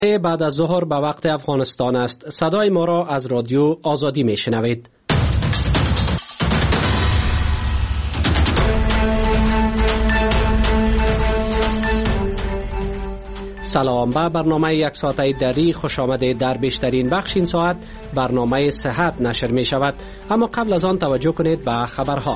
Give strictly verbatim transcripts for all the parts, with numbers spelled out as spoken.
بعد از ظهر به وقت افغانستان است. صدای ما را از رادیو آزادی می شنوید. سلام، به برنامه یک ساعته دری خوش آمده. در بیشترین بخش این ساعت برنامه صحت نشر می شود، اما قبل از آن توجه کنید به خبرها.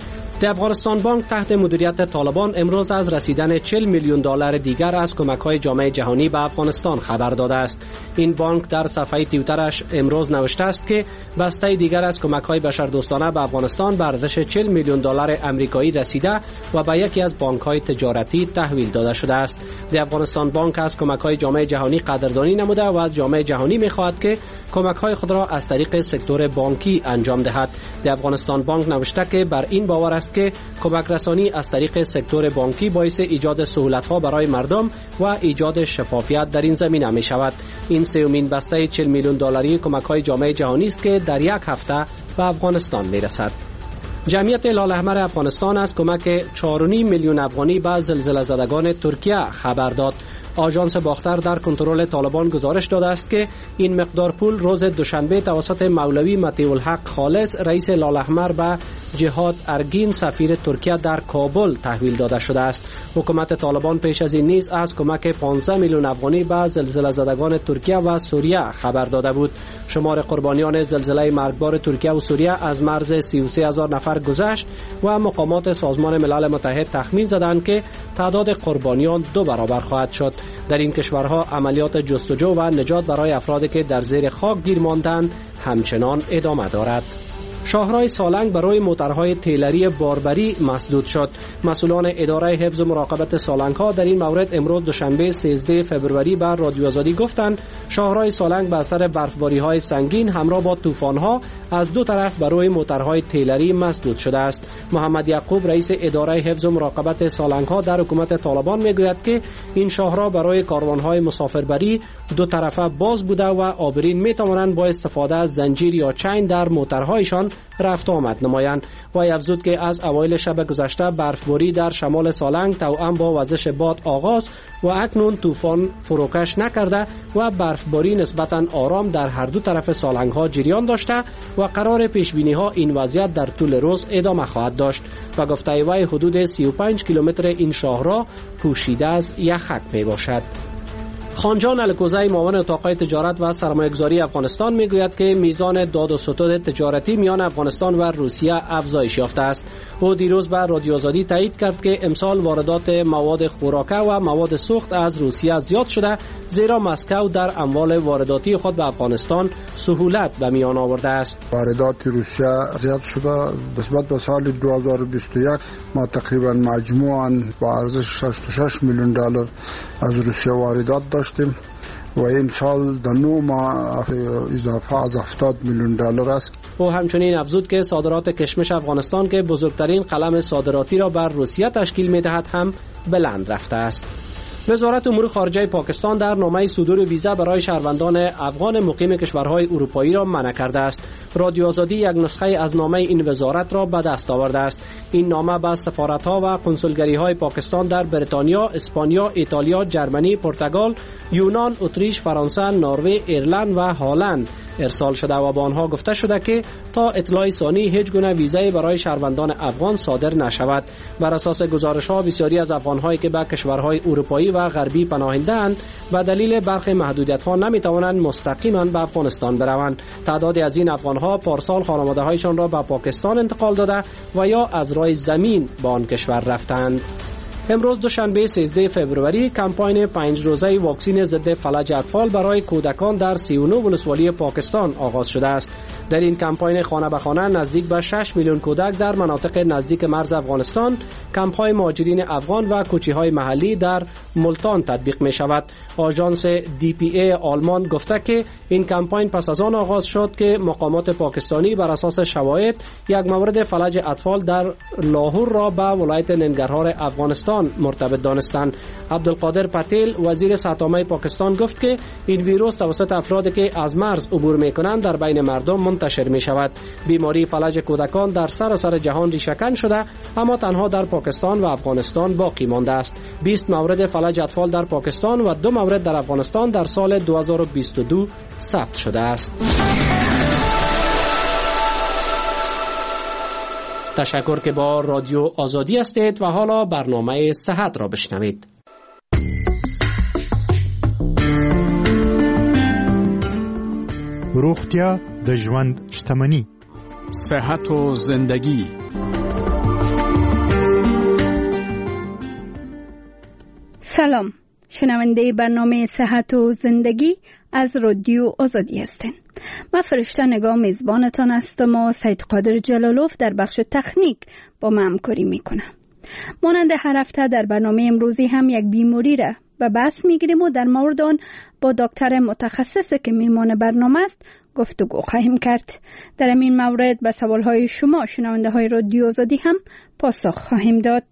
د افغانستان بانک تحت مدیریت طالبان امروز از رسیدن چهل میلیون دلار دیگر از کمک‌های جامعه جهانی به افغانستان خبر داده است. این بانک در صفحه توییترش امروز نوشته است که بسته دیگر از کمک‌های بشردوستانه به افغانستان به ارزش چهل میلیون دلار آمریکایی رسیده و به یکی از بانک‌های تجارتی تحویل داده شده است. د افغانستان بانک از کمک‌های جامعه جهانی قدردانی نموده و از جامعه جهانی می‌خواهد که کمک‌های خود را از طریق سکتور بانکی انجام دهد. د افغانستان بانک نوشته که بر این باور است که کمک رسانی از طریق سکتور بانکی باعث ایجاد سهولت‌ها برای مردم و ایجاد شفافیت در این زمینه می شود. این سومین بسته چهل میلیون دلاری کمک‌های جامعه جهانی است که در یک هفته به افغانستان می رسد. جمعیت هلال احمر افغانستان از کمک چهار و نیم میلیون افغانی به زلزله زدگان ترکیه خبر داد. آژانس باختر در کنترل طالبان گزارش داده است که این مقدار پول روز دوشنبه توسط مولوی مطیع الحق خالص رئیس هلال احمر به جهاد ارگین سفیر ترکیه در کابل تحویل داده شده است. حکومت طالبان پیش از این نیز از کمک پانزده میلیون افغانی به زلزله زدگان ترکیه و سوریه خبر داده بود. شمار قربانیان زلزله مرگبار ترکیه و سوریه از مرز سی و سه هزار نفر گذشت و مقامات سازمان ملل متحد تخمین زدند که تعداد قربانیان دو برابر خواهد شد. در این کشورها عملیات جستجو و نجات برای افرادی که در زیر خاک گیر ماندند همچنان ادامه دارد. شاهراه سالنگ برای موترهای تیلری باربری مسدود شد. مسئولان اداره حفظ و مراقبت سالنگ ها در این مورد امروز دوشنبه سیزده فوریه بر رادیو آزادی گفتند شاهراه سالنگ به اثر برفباری های سنگین همراه با طوفان ها از دو طرف برای موترهای تیلری مسدود شده است. محمد یعقوب رئیس اداره حفظ و مراقبت سالنگ ها در حکومت طالبان میگوید که این شاهراه برای کاروانهای مسافربری دو طرفه باز بوده و عابرین می توانند با استفاده از زنجیر یا چین در موترهایشان رفت آمد نمایند. و افزود که از اوایل شب گذشته برفباری در شمال سالنگ توأم با وزش باد آغاز و اکنون طوفان فروکش نکرده و برفباری نسبتاً آرام در هر دو طرف سالنگ ها جریان داشته و قرار پیش بینی ها این وضعیت در طول روز ادامه خواهد داشت. و گفته وی حدود سی و پنج کیلومتر این شاهراه پوشیده از یخک می باشد. خانجان الکوزی معاون اتاقهای تجارت و سرمایه‌گذاری افغانستان میگوید که میزان داد و ستد تجارتی میان افغانستان و روسیه افزایش یافته است. او دیروز به رادیو آزادی تایید کرد که امسال واردات مواد خوراکه و مواد سوخت از روسیه زیاد شده، زیرا مسکو در اموال وارداتی خود به افغانستان سهولت به میان آورده است. واردات روسیه زیاد شده. نسبت به سال دو هزار و بیست و یک ما تقریبا مجموعاً با ارزش شصت و شش میلیون دلار از روسیه واردات داشتیم و این سال در نه ماه اضافه از هفتاد میلیون دلار است. او همچنین افزود که صادرات کشمش افغانستان که بزرگترین قلم صادراتی را بر روسیه تشکیل می‌دهد هم بلند رفته است. وزارت امور خارجه پاکستان در نامه صدور ویزا برای شهروندان افغان مقیم کشورهای اروپایی را منع کرده است. رادیو آزادی یک نسخه از نامه این وزارت را به دست آورده است. این نامه به سفارت‌ها و کنسولگری‌های پاکستان در بریتانیا، اسپانیا، ایتالیا، جرمنی، پرتغال، یونان، اتریش، فرانسه، نروژ، ایرلند و هلند ارسال شده و با آنها گفته شده که تا اطلاع ثانی هیچ گونه ویزای برای شهروندان افغان صادر نشود. بر اساس گزارش‌ها بسیاری از افغان‌هایی که به کشورهای اروپایی و غربی پناهنده‌اند به دلیل برخی محدودیت‌ها نمی‌توانند مستقیما به افغانستان بروند. تعدادی از این افغان‌ها پارسال خانواده‌هایشان را به پاکستان انتقال داده و یا از راه زمین به آن کشور رفتند. امروز دوشنبه سیزده فوریه کمپاین پنج روزه واکسین ضد فلج اطفال برای کودکان در سی و نه ولسوالی پاکستان آغاز شده است. در این کمپاین خانه به خانه نزدیک به شش میلیون کودک در مناطق نزدیک مرز افغانستان، کمپ‌های مهاجرین افغان و کوچی‌های محلی در ملتان تطبیق می شود. آژانس دی پی ای آلمان گفته که این کمپاین پس از آن آغاز شد که مقامات پاکستانی بر اساس شواهد یک مورد فلج اطفال در لاهور را به ولایت ننگرهار افغانستان افغانستان مرتبط دانستند. عبدالقادر پتیل وزیر صحت عامه پاکستان گفت که این ویروس توسط افرادی که از مرز عبور میکنند در بین مردم منتشر می شود. بیماری فلج کودکان در سراسر جهان ریشه‌کن شده اما تنها در پاکستان و افغانستان باقی مانده است. بیست مورد فلج اطفال در پاکستان و دو مورد در افغانستان در سال دو هزار و بیست و دو ثبت شده است. تشکر که با رادیو آزادی هستید و حالا برنامه صحت را بشنوید. روغتیا د ژوند شتمني. صحت و زندگی. سلام، شنونده برنامه صحت و زندگی از رادیو آزادی هستین. من فرشته نگاه میزبانتان هستم و سید قادر جلالوف در بخش تکنیک با من همکاری میکنم. مانند هر هفته در برنامه امروزی هم یک بیماری را به بحث میگیریم و در مورد آن با دکتر متخصصی که میمان برنامه است گفتگو خواهیم کرد. در این مورد به سوالهای شما شنونده های رادیو آزادی هم پاسخ خواهیم داد.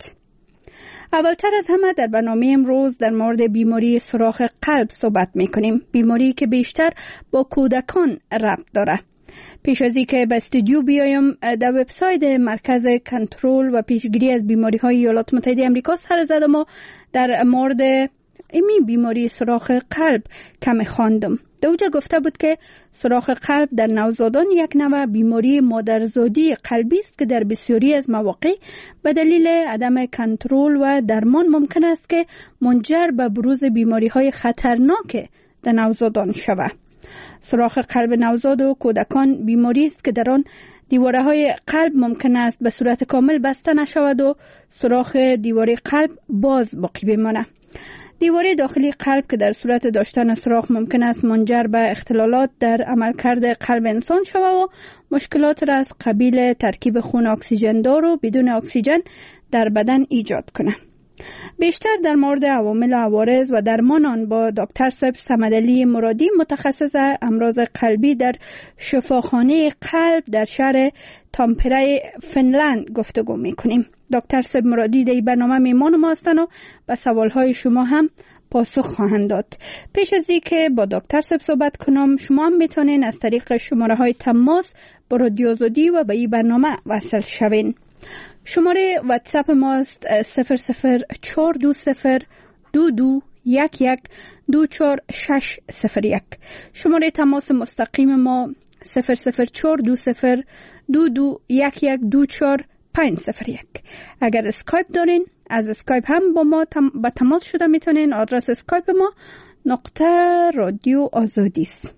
اولتر از همه در برنامه امروز در مورد بیماری سوراخ قلب صحبت میکنیم. بیماری که بیشتر با کودکان ربط داره. پیش از اینکه به استودیو بیایم در وبسایت مرکز کنترل و پیشگیری از بیماری های ایالات متحده آمریکا سر زدم و در مورد این بیماری سوراخ قلب کمی خواندم. در اونجا گفته بود که سوراخ قلب در نوزادان یک نوع بیماری مادرزادی قلبی است که در بسیاری از مواقع به دلیل عدم کنترل و درمان ممکن است که منجر به بروز بیماری های خطرناک در نوزادان شود. سوراخ قلب نوزاد و کودکان بیماری است که در آن دیواره های قلب ممکن است به صورت کامل بسته نشود و سوراخ دیواره قلب باز باقی بماند. دیواره داخلی قلب که در صورت داشتن سوراخ ممکن است منجر به اختلالات در عملکرد قلب انسان شود و مشکلات را از قبیل ترکیب خون اکسیژن دار و بدون اکسیژن در بدن ایجاد کنه. بیشتر در مورد عوامل و عوارض و درمان آن با دکتر صاحب صمدعلی مرادی متخصص امراض قلبی در شفاخانه قلب در شهر تامپره فنلند گفتگو میکنیم. دکتر صاحب مرادی در برنامه میمان ما هستند و به سوالهای شما هم پاسخ خواهند داد. پیش از اینکه با دکتر صاحب صحبت کنم شما هم میتونین از طریق شماره های تماس با رادیو آزادی و به این برنامه وصل شوین. شماره واتساپ ماست صفر صفر چهار دو صفر دو دو یک یک دو چهار شش صفر یک. شماره تماس مستقیم ما صفر صفر چهار دو صفر دو دو یک یک دو چهار پنج صفر یک. اگر اسکایپ دارین از اسکایپ هم با ما تم... با تماس شده میتونین. آدرس اسکایپ ما نقطه رادیو آزادی است.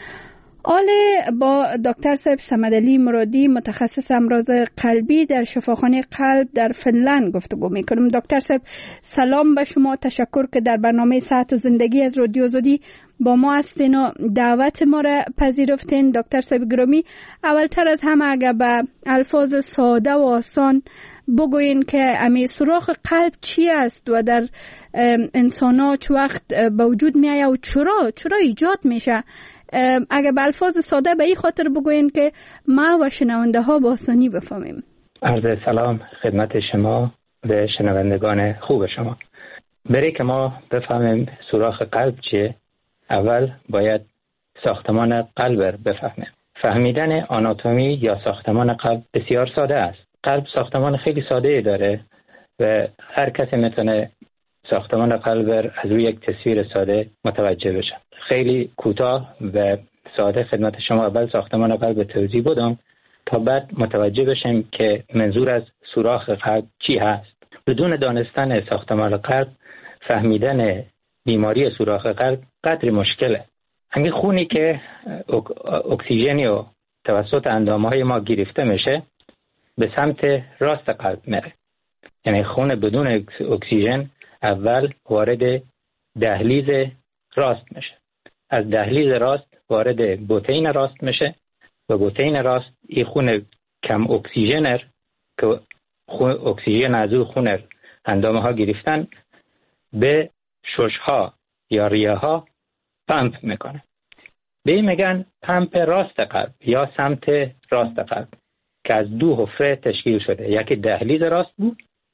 آله با دکتر صاحب صمدعلی مرادی متخصص امراض قلبی در شفاخانه قلب در فنلند گفتگو میکنم. دکتر صاحب سلام به شما، تشکر که در برنامه صحت و زندگی از رادیو آزادی با ما هستین و دعوت ما را پذیرفتین. دکتر صاحب گرامی، اولتر از همه اگر به الفاظ ساده و آسان بگوین که امی سوراخ قلب چی است و در انسان ها چه وقت به وجود می آید و چرا چرا ایجاد میشه، اگر به الفاظ ساده به این خاطر بگوین که ما و شنونده ها با آسانی بفهمیم. عرض سلام خدمت شما به شنوندگان خوب شما. برای که ما بفهمیم سوراخ قلب چیه، اول باید ساختمان قلب رو بفهمیم. فهمیدن آناتومی یا ساختمان قلب بسیار ساده است. قلب ساختمان خیلی ساده داره و هر کسی میتونه ساختمان قلب از روی یک تصویر ساده متوجه بشه. خیلی کوتاه و ساده خدمت شما اول ساختمان قلب توضیح بدم تا بعد متوجه بشیم که منظور از سوراخ قلب چی هست. بدون دانستن ساختمان قلب فهمیدن بیماری سوراخ قلب قدری مشکله. همین خونی که اکسیژنی و توسط اندامهای ما گرفته میشه به سمت راست قلب میره. یعنی خون بدون اکسیژن اول وارد دهلیز راست میشه، از دهلیز راست وارد بطین راست میشه و بطین راست این خون کم اکسیژنر که خون اکسیژن از او خون اندامه ها گرفتن به ششها یا ریه ها پمپ میکنه. به این میگن پمپ راست قلب یا سمت راست قلب که از دو حفره تشکیل شده. یکی دهلیز راست بود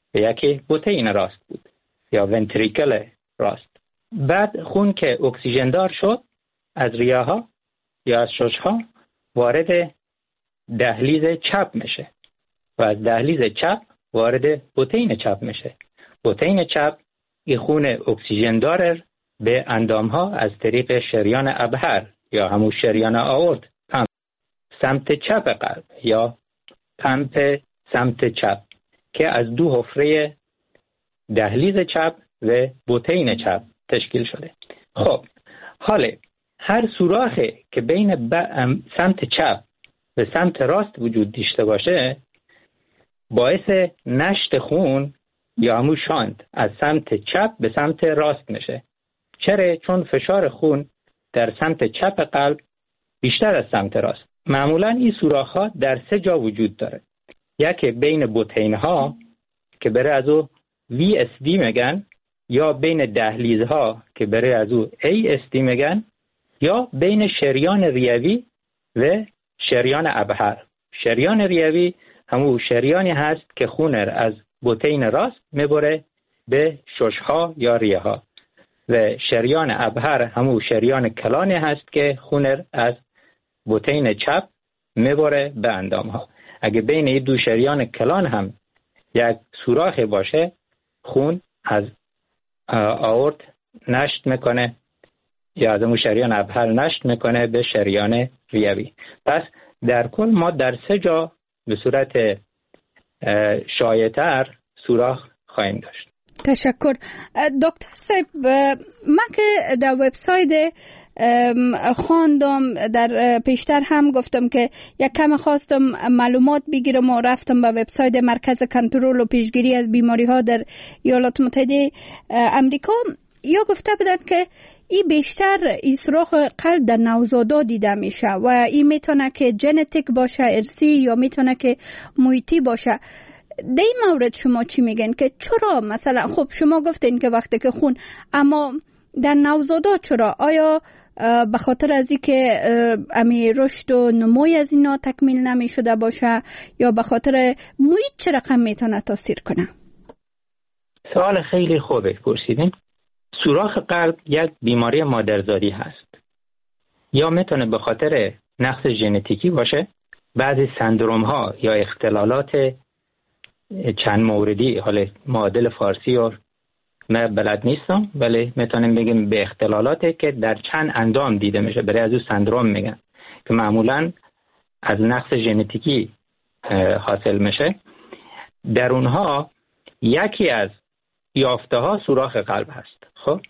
و یکی بوتین راست بود یا ونتریکل راست. بعد خون که اکسیژن دار شد از ریه‌ها یا از شش‌ها وارد دهلیز چپ میشه و از دهلیز چپ وارد بوتین چپ میشه. بوتین چپ این خون اکسیژن دار به اندام‌ها از طریق شریان ابهر یا همون شریان آورت پمپ سمت چپ قلب یا پمپ سمت چپ که از دو حفره دهلیز چپ و بوتین چپ تشکیل شده. خب حالا هر سوراخی که بین سمت چپ و سمت راست وجود داشته باشه باعث نشت خون یا همون شانت از سمت چپ به سمت راست میشه. چرا؟ چون فشار خون در سمت چپ قلب بیشتر از سمت راست. معمولا این سوراخ ها در سه جا وجود داره. یکی بین بوتین ها که برای از او وی اس دی میگن، یا بین دهلیز ها که برای از او ای اس دی میگن، یا بین شریان ریوی و شریان ابهر. شریان ریوی همون شریانی هست که خون از بوتین راست میبره به ششها یا ریه ها و شریان ابهر همون شریان کلانی هست که خون از بوتین چپ میبره به اندام ها. اگه بین این دو شریان کلان هم یک سوراخ باشه خون از آورت نشت میکنه یا از همون شریان ابهر نشت میکنه به شریان ریوی. پس در کل ما در سه جا به صورت شایع‌تر سوراخ خواهیم داشت. تشکر دکتر صاحب. من که در وبسایت خواندم، در پیشتر هم گفتم که یک کم خواستم معلومات بگیرم و رفتم به وبسایت مرکز کنترل و پیشگیری از بیماری ها در ایالات متحده امریکا. یا گفته بودن که این بیشتر این سوراخ قلب در نوزادا دیده میشه و این میتونه که ژنتیک باشه، ارثی، یا میتونه که محیطی باشه. در این مورد شما چی میگن که چرا مثلا خب شما گفتین که وقتی که خون، اما در نوزادا چرا؟ آیا به خاطر از اینکه امی رشد و نموی از اینا تکمیل نمی شده باشه، یا به خاطر محیط چه رقم میتونه تاثیر کنه؟ سوال خیلی خوبه پرسیدین. سوراخ قلب یک بیماری مادرزادی هست، یا میتونه به خاطر نقص ژنتیکی باشه. بعضی سندروم ها یا اختلالات چند موردی، حالا معادل فارسی رو من بلد نیستم ولی میتونیم بگیم به اختلالاتی که در چند اندام دیده میشه، برای از اون سندروم میگن که معمولا از نقص ژنتیکی حاصل میشه. در اونها یکی از یافته ها سوراخ قلب هست. خب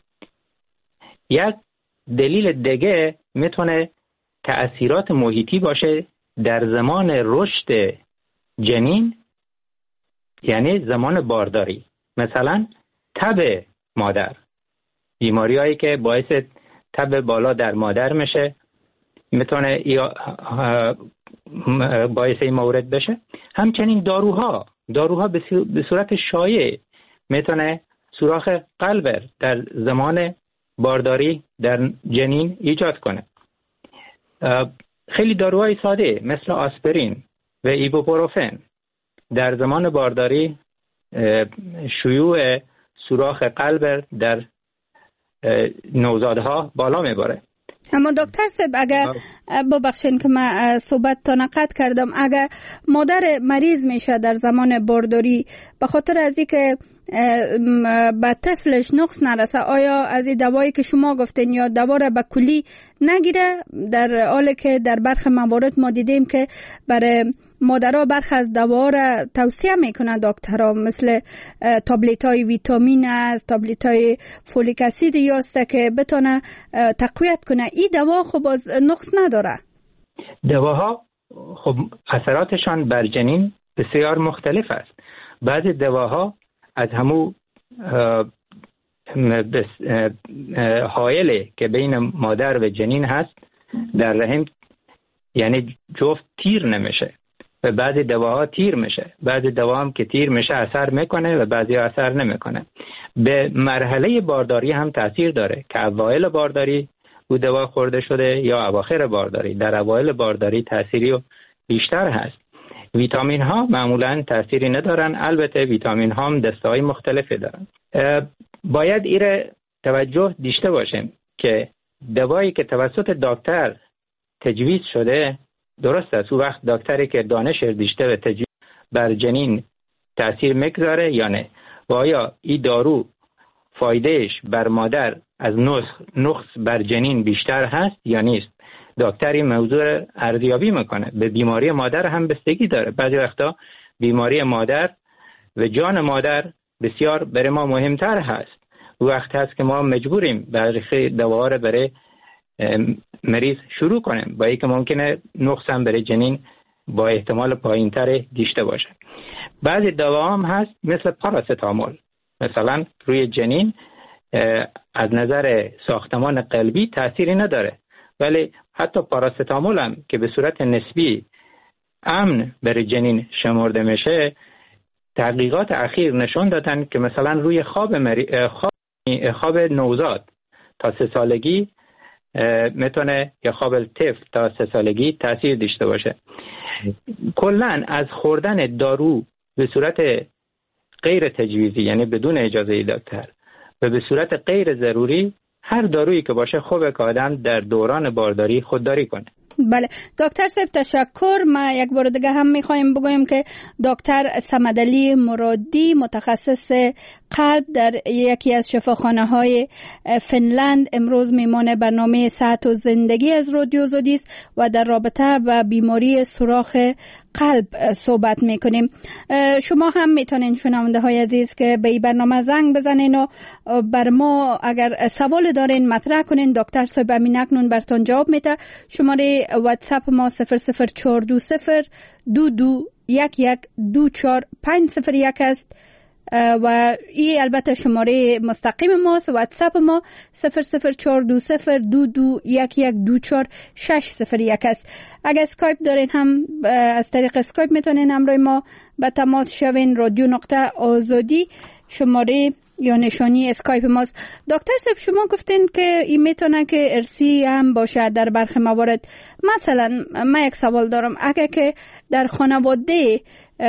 یک دلیل دیگه میتونه تأثیرات محیطی باشه در زمان رشد جنین، یعنی زمان بارداری. مثلا تب مادر، بیماری هایی که باعث تب بالا در مادر میشه میتونه باعث این مورد بشه. همچنین داروها داروها به صورت شایع میتونه سوراخ قلب در زمان بارداری در جنین ایجاد کنه. خیلی داروهای ساده مثل آسپرین و ایبوپروفن در زمان بارداری شیوع سوراخ قلب در نوزادها بالا میبره. اما دکتر صاحب اگر ببخشین که من صحبت تا نقد کردم، اگر مادر مریض میشه در زمان بارداری به خاطر از اینکه به طفلش نقص نرسه، آیا از این دوایی که شما گفتین یا دوا را به کلی نگیره؟ در حالی که در برخی موارد ما دیدیم که برای مادرها برخی از دوا را توصیه میکنن دکترها، مثل تابلت های ویتامین است، تابلت های فولیک اسید یاست که بتونه تقویت کنه. این دوا خب از نقص نداره. دواها خب اثراتشان بر جنین بسیار مختلف است. بعضی دواها از همو حائلی که بین مادر و جنین هست در رحم، یعنی جفت تیر نمیشه و بعضی دواها تیر میشه. بعضی دوا هم که تیر میشه اثر میکنه و بعضی ها اثر نمیکنه. به مرحله بارداری هم تاثیر داره که اوایل بارداری او دوا خورده شده یا اواخر بارداری. در اوایل بارداری تاثیری بیشتر هست. ویتامین ها معمولا تأثیری ندارن، البته ویتامین ها هم دسته های مختلفی دارن. باید ایره توجه داشته باشیم که دوایی که توسط دکتر تجویز شده درست است، او وقت دکتری که دانش داشته و تجویز بر جنین تأثیر میگذاره یا نه، و آیا این دارو فایدهش بر مادر از نقص بر جنین بیشتر هست یا نیست. دکتر این موضوع ارزیابی میکنه. به بیماری مادر هم بستگی داره. بعضی وقتا بیماری مادر و جان مادر بسیار برای ما مهمتر هست. وقت هست که ما مجبوریم برخی دواها رو برای مریض شروع کنیم، با اینکه ممکنه نقص هم برای جنین با احتمال پایینتر داشته باشه. بعضی دواها هم هست مثل پاراستامول، مثلا روی جنین از نظر ساختمان قلبی تأثیری نداره، ولی حتی پاراستامول هم که به صورت نسبی امن برای جنین شمرده میشه، تحقیقات اخیر نشون دادن که مثلا روی خواب, مری... خواب... خواب نوزاد تا سه سالگی میتونه، یا خواب طفل تا سه سالگی تأثیر داشته باشه. کلاً از خوردن دارو به صورت غیر تجویزی، یعنی بدون اجازه دکتر و به صورت غیر ضروری، هر دارویی که باشه خوبه که آدم در دوران بارداری خودداری کنه. بله دکتر صاحب تشکر. ما یک بار دیگه هم میخوایم بگویم که دکتر صمدعلی مرادی متخصص قلب در یکی از شفاخانه های فنلند امروز میمان برنامه صحت و زندگی از رادیو آزادی است و در رابطه با بیماری سوراخ قلب صحبت میکنیم. شما هم میتونین شنونده های عزیز که به این برنامه زنگ بزنین و بر ما اگر سوال دارین مطرح کنین. دکتر صاحب امین اکنون براتون جواب میده. شماره واتساپ ما صفر صفر چهار دو صفر دو دو یک یک دو چهار پنج صفر یک است و این البته شماره مستقیم ماست. واتساپ ما صفر صفر چهار دو صفر دو دو یک یک دو چهار شش صفر یک است. اگر اسکایپ دارین هم از طریق اسکایپ میتونین همراه ما به تماس شوین. رادیو نقطه آزادی شماره یا نشانی اسکایپ ماست. دکتر صاحب شما گفتین که این میتونه که ارسی هم باشه در برخی موارد. مثلا من یک سوال دارم، اگر که در خانواده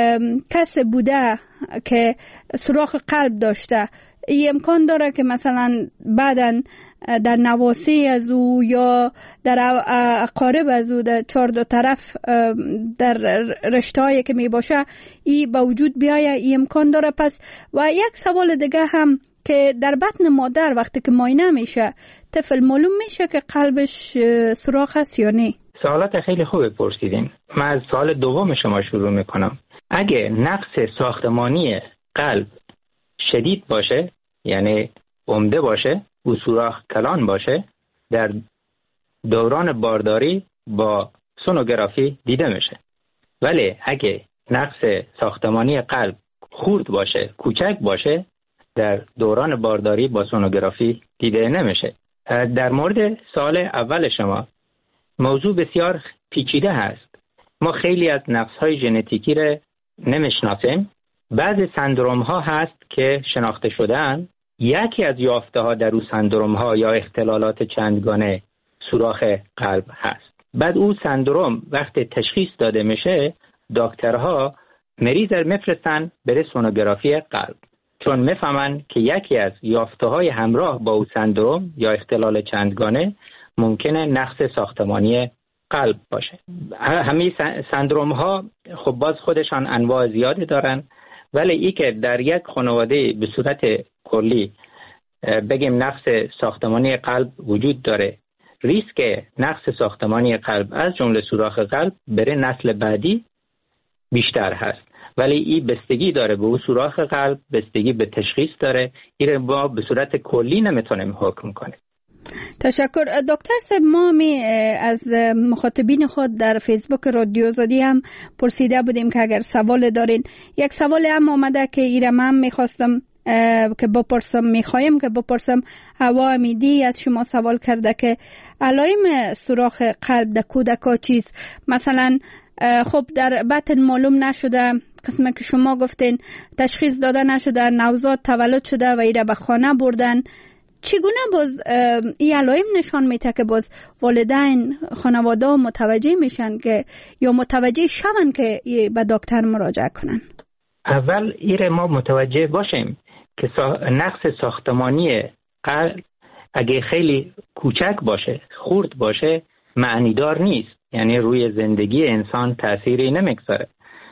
کس بوده که سوراخ قلب داشته، این امکان داره که مثلا بعداً در نواسی از او یا در اقارب از او در چهار دو طرف در رشته‌ای که می باشه این با وجود بیایه، این امکان داره. پس و یک سوال دیگه هم که در بطن مادر وقتی که معاینه میشه طفل معلوم میشه که قلبش سوراخ هست یا نه؟ سوالات خیلی خوب پرسیدین. من از سوال دوم شما شروع میکنم. اگه نقص ساختمانی قلب شدید باشه، یعنی عمده باشه و سوراخ کلان باشه، در دوران بارداری با سونوگرافی دیده میشه. ولی اگه نقص ساختمانی قلب خرد باشه، کوچک باشه، در دوران بارداری با سونوگرافی دیده نمیشه. در مورد سوال اول شما، موضوع بسیار پیچیده هست. ما خیلی از نقص‌های ژنتیکی رو نمیشناسیم. بعضی سندروم ها هست که شناخته شدن. یکی از یافته ها در اون سندروم ها یا اختلالات چندگانه سوراخ قلب هست. بعد اون سندروم وقتی تشخیص داده میشه، دکترها مریض رو میفرستن بره سونوگرافی قلب، چون میفهمن که یکی از یافته های همراه با اون سندروم یا اختلال چندگانه ممکنه نقص ساختمانی قلب باشه. همه سندروم ها خب باز خودشان انواع زیادی دارن، ولی ای که در یک خانواده به صورت کلی بگیم نقص ساختمانی قلب وجود داره، ریسک نقص ساختمانی قلب از جمله سوراخ قلب بره نسل بعدی بیشتر هست. ولی این بستگی داره به اون سوراخ قلب، بستگی به تشخیص داره. این با به صورت کلی نمیتونیم حکم کنیم. تشکر دکتر صاحب. ما می از مخاطبین خود در فیسبوک رادیو آزادی هم پرسیده بودیم که اگر سوال دارین. یک سوال هم آمده که ایرم هم میخواستم که بپرسم، میخوایم که بپرسم. هوا امیدی از شما سوال کرده که علائم سوراخ قلب در کودکا چیست؟ مثلا خب در بطن معلوم نشده، قسمه که شما گفتین تشخیص داده نشده، نوزاد تولد شده و ایره به خانه بردن، چگونه باز این علائم نشان میده که باز والدین خانواده متوجه میشن که یا متوجه شون که به دکتر مراجعه کنن؟ اول ایره ما متوجه باشیم که نقص ساختمانی قلب اگه خیلی کوچک باشه، خرد باشه، معنیدار نیست، یعنی روی زندگی انسان تأثیری نمیگذاره.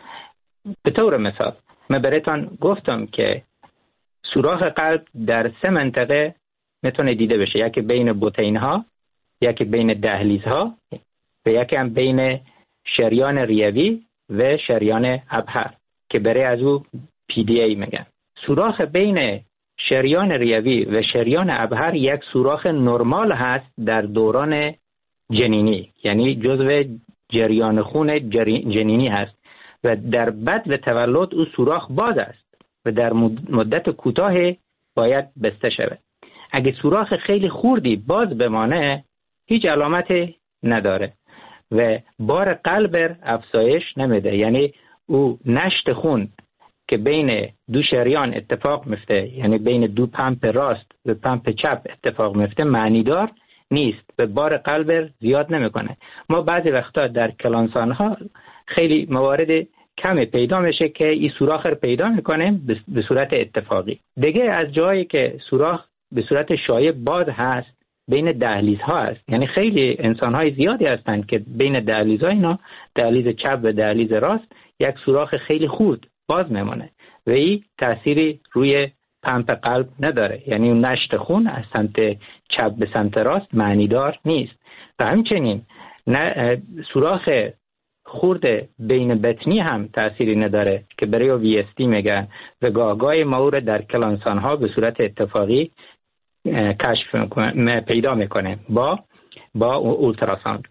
به طور مثال من براتون گفتم که سوراخ قلب در سه منطقه میتونه دیده بشه، یکی بین بطین ها، یکی بین دهلیز ها و یکی هم بین شریان ریوی و شریان ابهر که برای از او پی دی ای میگن. سوراخ بین شریان ریوی و شریان ابهر یک سوراخ نرمال هست در دوران جنینی، یعنی جزو جریان خون جنینی هست و در بعد و تولد او سوراخ باز است و در مدت کوتاه باید بسته شود. اگه سوراخ خیلی خوردی باز بمانه هیچ علامت نداره و بار قلب افزایش نمیده، یعنی او نشت خون که بین دو شریان اتفاق میفته، یعنی بین دو پمپ راست و پمپ چپ اتفاق میفته، معنیدار نیست و بار قلب زیاد نمیکنه. ما بعضی وقتا در کلانسان ها خیلی موارد کمی پیدا میشه که این سوراخ رو پیدا میکنیم به صورت اتفاقی. دیگه از جایی که سوراخ به صورت شایع باز هست بین دهلیز ها هست، یعنی خیلی انسان های زیادی هستند که بین دهلیز ها اینا، دهلیز چپ و دهلیز راست، یک سوراخ خیلی خورد باز میمونه و این تأثیری روی پمپ قلب نداره، یعنی اون نشت خون از سمت چپ به سمت راست معنیدار نیست. و همچنین سوراخ خورد بین بطنی هم تأثیری نداره که برای وی اس دی میگن و گاهگاه ما در کلانسان ها به صورت اتفاقی کشف پیدا میکنه با با اولتراساند.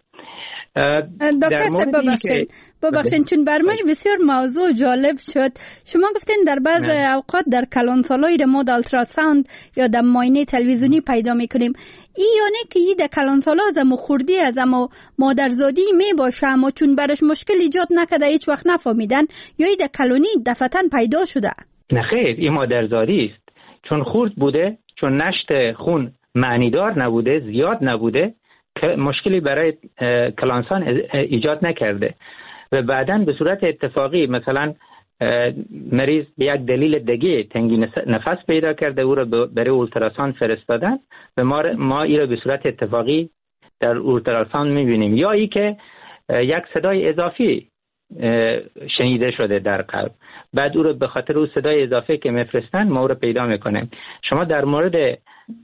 دکتر صاحب ببخشید ببخشید چون برای بسیار موضوع جالب شد. شما گفتین در بعض نه. اوقات در کلانسالای ما اولتراساند یا در معاینه تلویزیونی پیدا میکنیم. این یعنی که این در کلانسالا از ما خوردی از ما مادرزادی می باشه اما چون برش مشکل ایجاد نکرده هیچ وقت نفهمیدن یا این در کلونی دفعتاً پیدا شده؟ نه خیر، این مادرزادی است، چون خورد بوده، چون نشت خون معنیدار نبوده، زیاد نبوده که مشکلی برای کلانسان ایجاد نکرده و بعداً به صورت اتفاقی مثلا مریض به یک دلیل دیگه تنگی نفس پیدا کرده، او را برای اولتراساند فرستادن و ما ما این را به صورت اتفاقی در اولتراساند میبینیم، یا ای که یک صدای اضافی شنیده شده در قلب، بعد او را به خاطر او صدای اضافی که میفرستن ما او را پیدا میکنیم. شما در مورد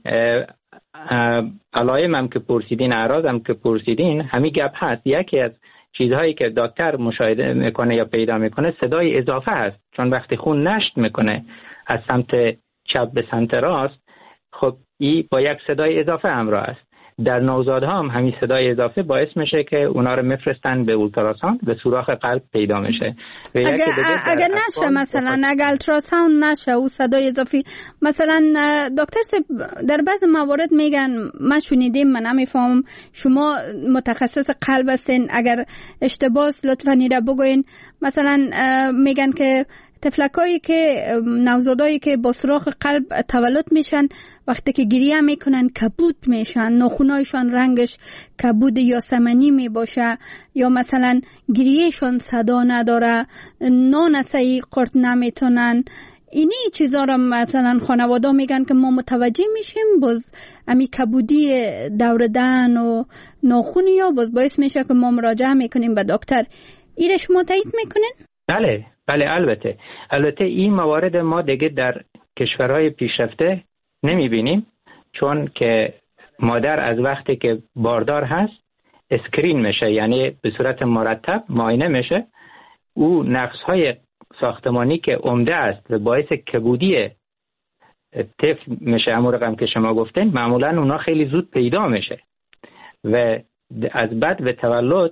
علائم هم که پرسیدین، اعراض هم که پرسیدین، همین گپ هست. یکی از چیزهایی که دکتر مشاهده میکنه یا پیدا میکنه صدای اضافه هست، چون وقتی خون نشت میکنه از سمت چپ به سمت راست، خب این با یک صدای اضافه همراه است. در نوزادها هم همین صدای اضافه باعث میشه که اونا رو میفرستن به اولتراساند و سوراخ قلب پیدا میشه. اگر, اگر نشه مثلا اگر التراساوند نشه او صدای اضافی، مثلا دکتر در بعض موارد میگن، من شنیدم، من نمیفهمم، شما متخصص قلب هستین، اگر اشتباه لطفا ایره بگوین، مثلا میگن که طفلکایی که نوزادایی که با سوراخ قلب تولد میشن وقتی که گریه میکنن کبود میشن، ناخونایشان رنگش کبود یا سمنی میباشه، یا مثلا گریهشان صدا نداره، نان صحیح خورد نمیتونن. اینی چیزا را مثلا خانواده میگن که ما متوجه میشیم باز امی کبودی دوردن و ناخونی یا باز باعث میشه که ما مراجعه میکنیم به دکتر. ایره شما تایید میکنین؟ بله بله البته البته این موارد ما دیگه در کشورهای پیشرفته نمیبینیم، چون که مادر از وقتی که باردار هست اسکرین میشه، یعنی به صورت مرتب معاینه میشه. او نقص‌های ساختمانی که عمده است و باعث کبودی طفل میشه، همون رقم که شما گفتین، معمولا اونا خیلی زود پیدا میشه و از بعد به تولد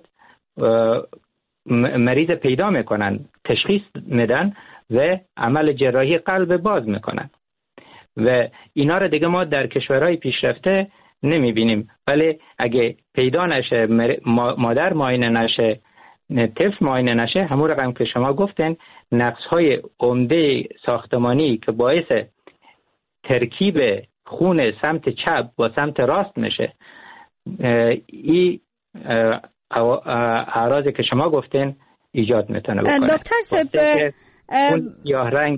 مریض پیدا میکنن، تشخیص میدن و عمل جراحی قلب باز میکنن و اینا رو دیگه ما در کشورهای پیشرفته نمیبینیم. ولی اگه پیدا نشه، مادر معاینه نشه، طفل معاینه نشه، همون رقم که شما گفتن، نقص‌های عمده ساختمانی که باعث ترکیب خون سمت چپ با سمت راست میشه، این اعراضی که شما گفتین ایجاد میتونه بکنه. دکتر صاحب سیاه رنگ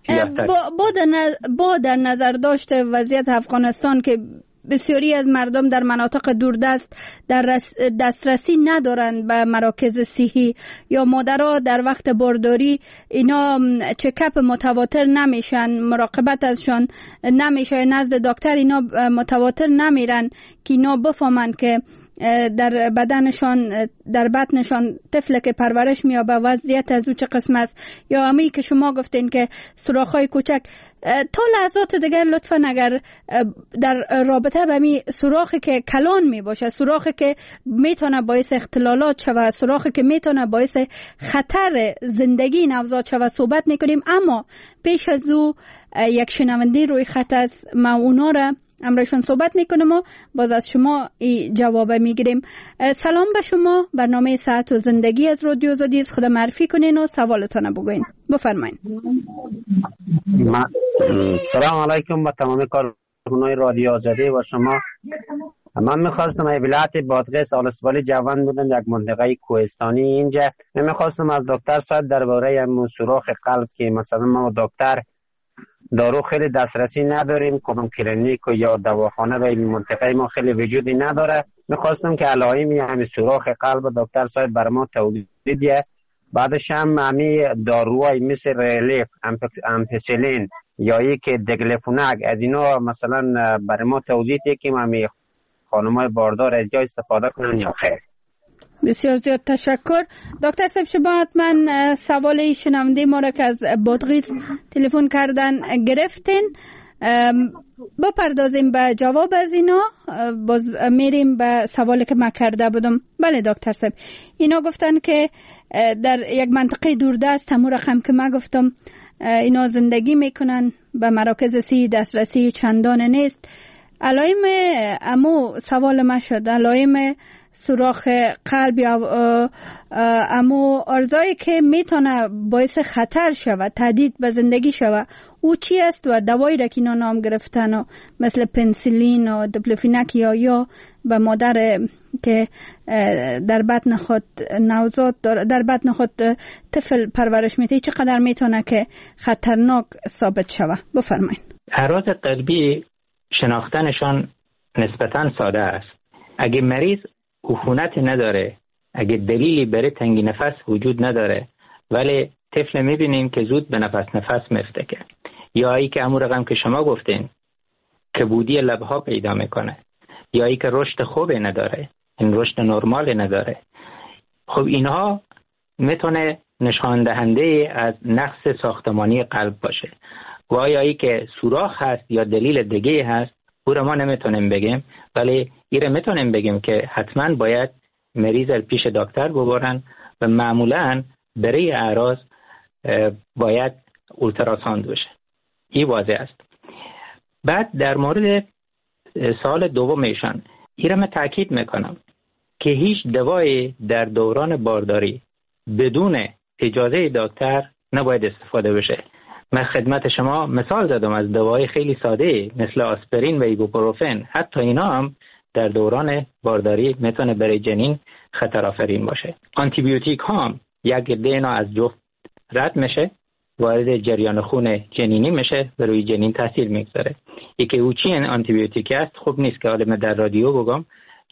با در نظر داشته وضعیت افغانستان که بسیاری از مردم در مناطق دوردست در دسترسی ندارند به مراکز صحی، یا مادرها در وقت بارداری اینا چکاپ متواتر نمیشن، مراقبت ازشان نمیشه، نزد دکتر اینا متواتر نمیرن که اینا بفهمند که در بدنشان، در بطنشان طفل که پرورش میابه وضعیت از او چه قسم است. یا همی که شما گفتین که سوراخ‌های کوچک، تا لحظات دیگر لطفا اگر در رابطه به می سوراخی که کلان می باشه، سوراخی که میتونه باعث اختلالات شوه، سوراخی که میتونه باعث خطر زندگی نوزاد شوه صحبت میکنیم. اما پیش از او یک شنونده روی خط است، ما اونا را امرشون صحبت میکنم و باز از شما ای جواب میگیریم. سلام به شما، برنامه صحت و زندگی از رادیو آزادی است. خدا معرفی کنین و سوالتان بگوین. بفرمایید. سلام علیکم به تمام کارکنان رادیو آزادی و شما. من میخواستم ای ولایت بادغیس آلسوالی جوان بودم، یک منطقه کوهستانی اینجا. من میخواستم از دکتر صاحب درباره سوراخ قلب که مثلا ما دکتر دارو خیلی دسترسی نداریم، کدوم کلینیک یا دواخانه به این منطقه ما خیلی وجودی نداره. میخواستم که علائمی همین سوراخ قلب دکتر صاحب بر ما توضیح دیه. بعدش هم همین داروهای مثل ریلیف، امپیسیلین یا ای که دگلفونک از اینا مثلا بر ما توضیح دیه که همین خانمای باردار از جا استفاده کنن یا خیر. بسیار زیاد تشکر. دکتر صاحب شما حتما سوال شنونده ما را که از بادغیس تلفن کردن گرفتین، بپردازیم به جواب از اینا، باز میریم به سوالی که من کرده بودم. بله دکتر صاحب، اینا گفتن که در یک منطقه دوردست، همون رقم که من گفتم، اینا زندگی میکنن، به مراکز صحی دسترسی چندان نیست. علائم امو سوال ما شد، علائم سوراخ قلب یا امو ارزایی که میتونه باعث خطر شود، تهدید به زندگی شود، او چی است و دوایی را که اینا نام گرفتن و مثل پنسیلین و دیکلوفیناک یا یا به مادر که در بطن خود نوزاد در بطن خود طفل پرورش میده چقدر میتونه که خطرناک ثابت شود؟ بفرمایید. اعراض قلبی شناختنشان نسبتاً ساده است. اگه مریض عفونت نداره، اگه دلیلی برای تنگی نفس وجود نداره، ولی طفل میبینیم که زود به نفس نفس میفتکه، یا ای که همون رقم که شما گفتین کبودی لبها پیدا میکنه، یا ای که رشد خوبی نداره، این رشد نرمال نداره، خب اینها میتونه نشان دهنده از نقص ساختمانی قلب باشه. و آیا ای که سوراخ هست یا دلیل دیگه هست، او را ما نمیتونیم بگیم، ولی ایره میتونیم بگیم که حتما باید مریض پیش دکتر ببرن و معمولا برای اعراض باید اولتراساند بشه. این واضح است. بعد در مورد سال دومشان ایره من تاکید میکنم که هیچ دوایی در دوران بارداری بدون اجازه دکتر نباید استفاده بشه. من خدمت شما مثال دادم از دوای خیلی ساده مثل آسپرین و ایبوپروفن، حتی اینا هم در دوران بارداری میتونه برای جنین خطر آفرین باشه. آنتی بیوتیک هم یک گرده اینا از جفت رد میشه، وارد جریان خون جنینی میشه و روی جنین تاثیر میگذاره. یکی او چی آنتی بیوتیک است خوب نیست که حالا من در رادیو بگم،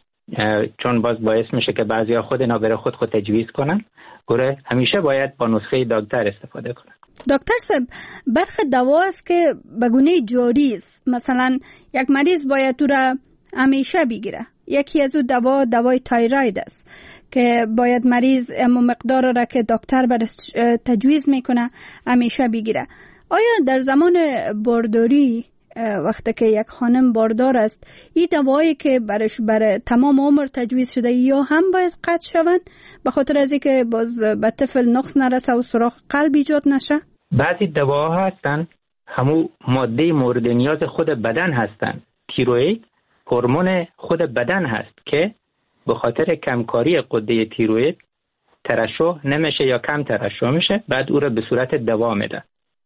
چون باز باعث میشه که بعضیا خود اینا برای خود خود تجویز کنن. گره همیشه باید با نسخه دکتر استفاده کنن. دکتر صاحب، برخی دوا است که به گونه جاری است، مثلا یک مریض باید تو را همیشه بگیره. یکی از او دوا دوای تایروید است که باید مریض اما مقدار را که دکتر برش تجویز میکنه همیشه بگیره. آیا در زمان بارداری وقتی که یک خانم باردار است، این دوایی که برش برای تمام عمر تجویز شده یا هم باید قطع شوند به خاطر از اینکه باز به طفل نقص نرسه و سوراخ قلب ایجاد نشه؟ بعضی دواها هستن همو ماده مورد نیاز خود بدن هستن. تیروئید هورمون خود بدن هست که به خاطر کمکاری غده تیروئید ترشح نمیشه یا کم ترشح میشه، بعد او را به صورت دوا میده.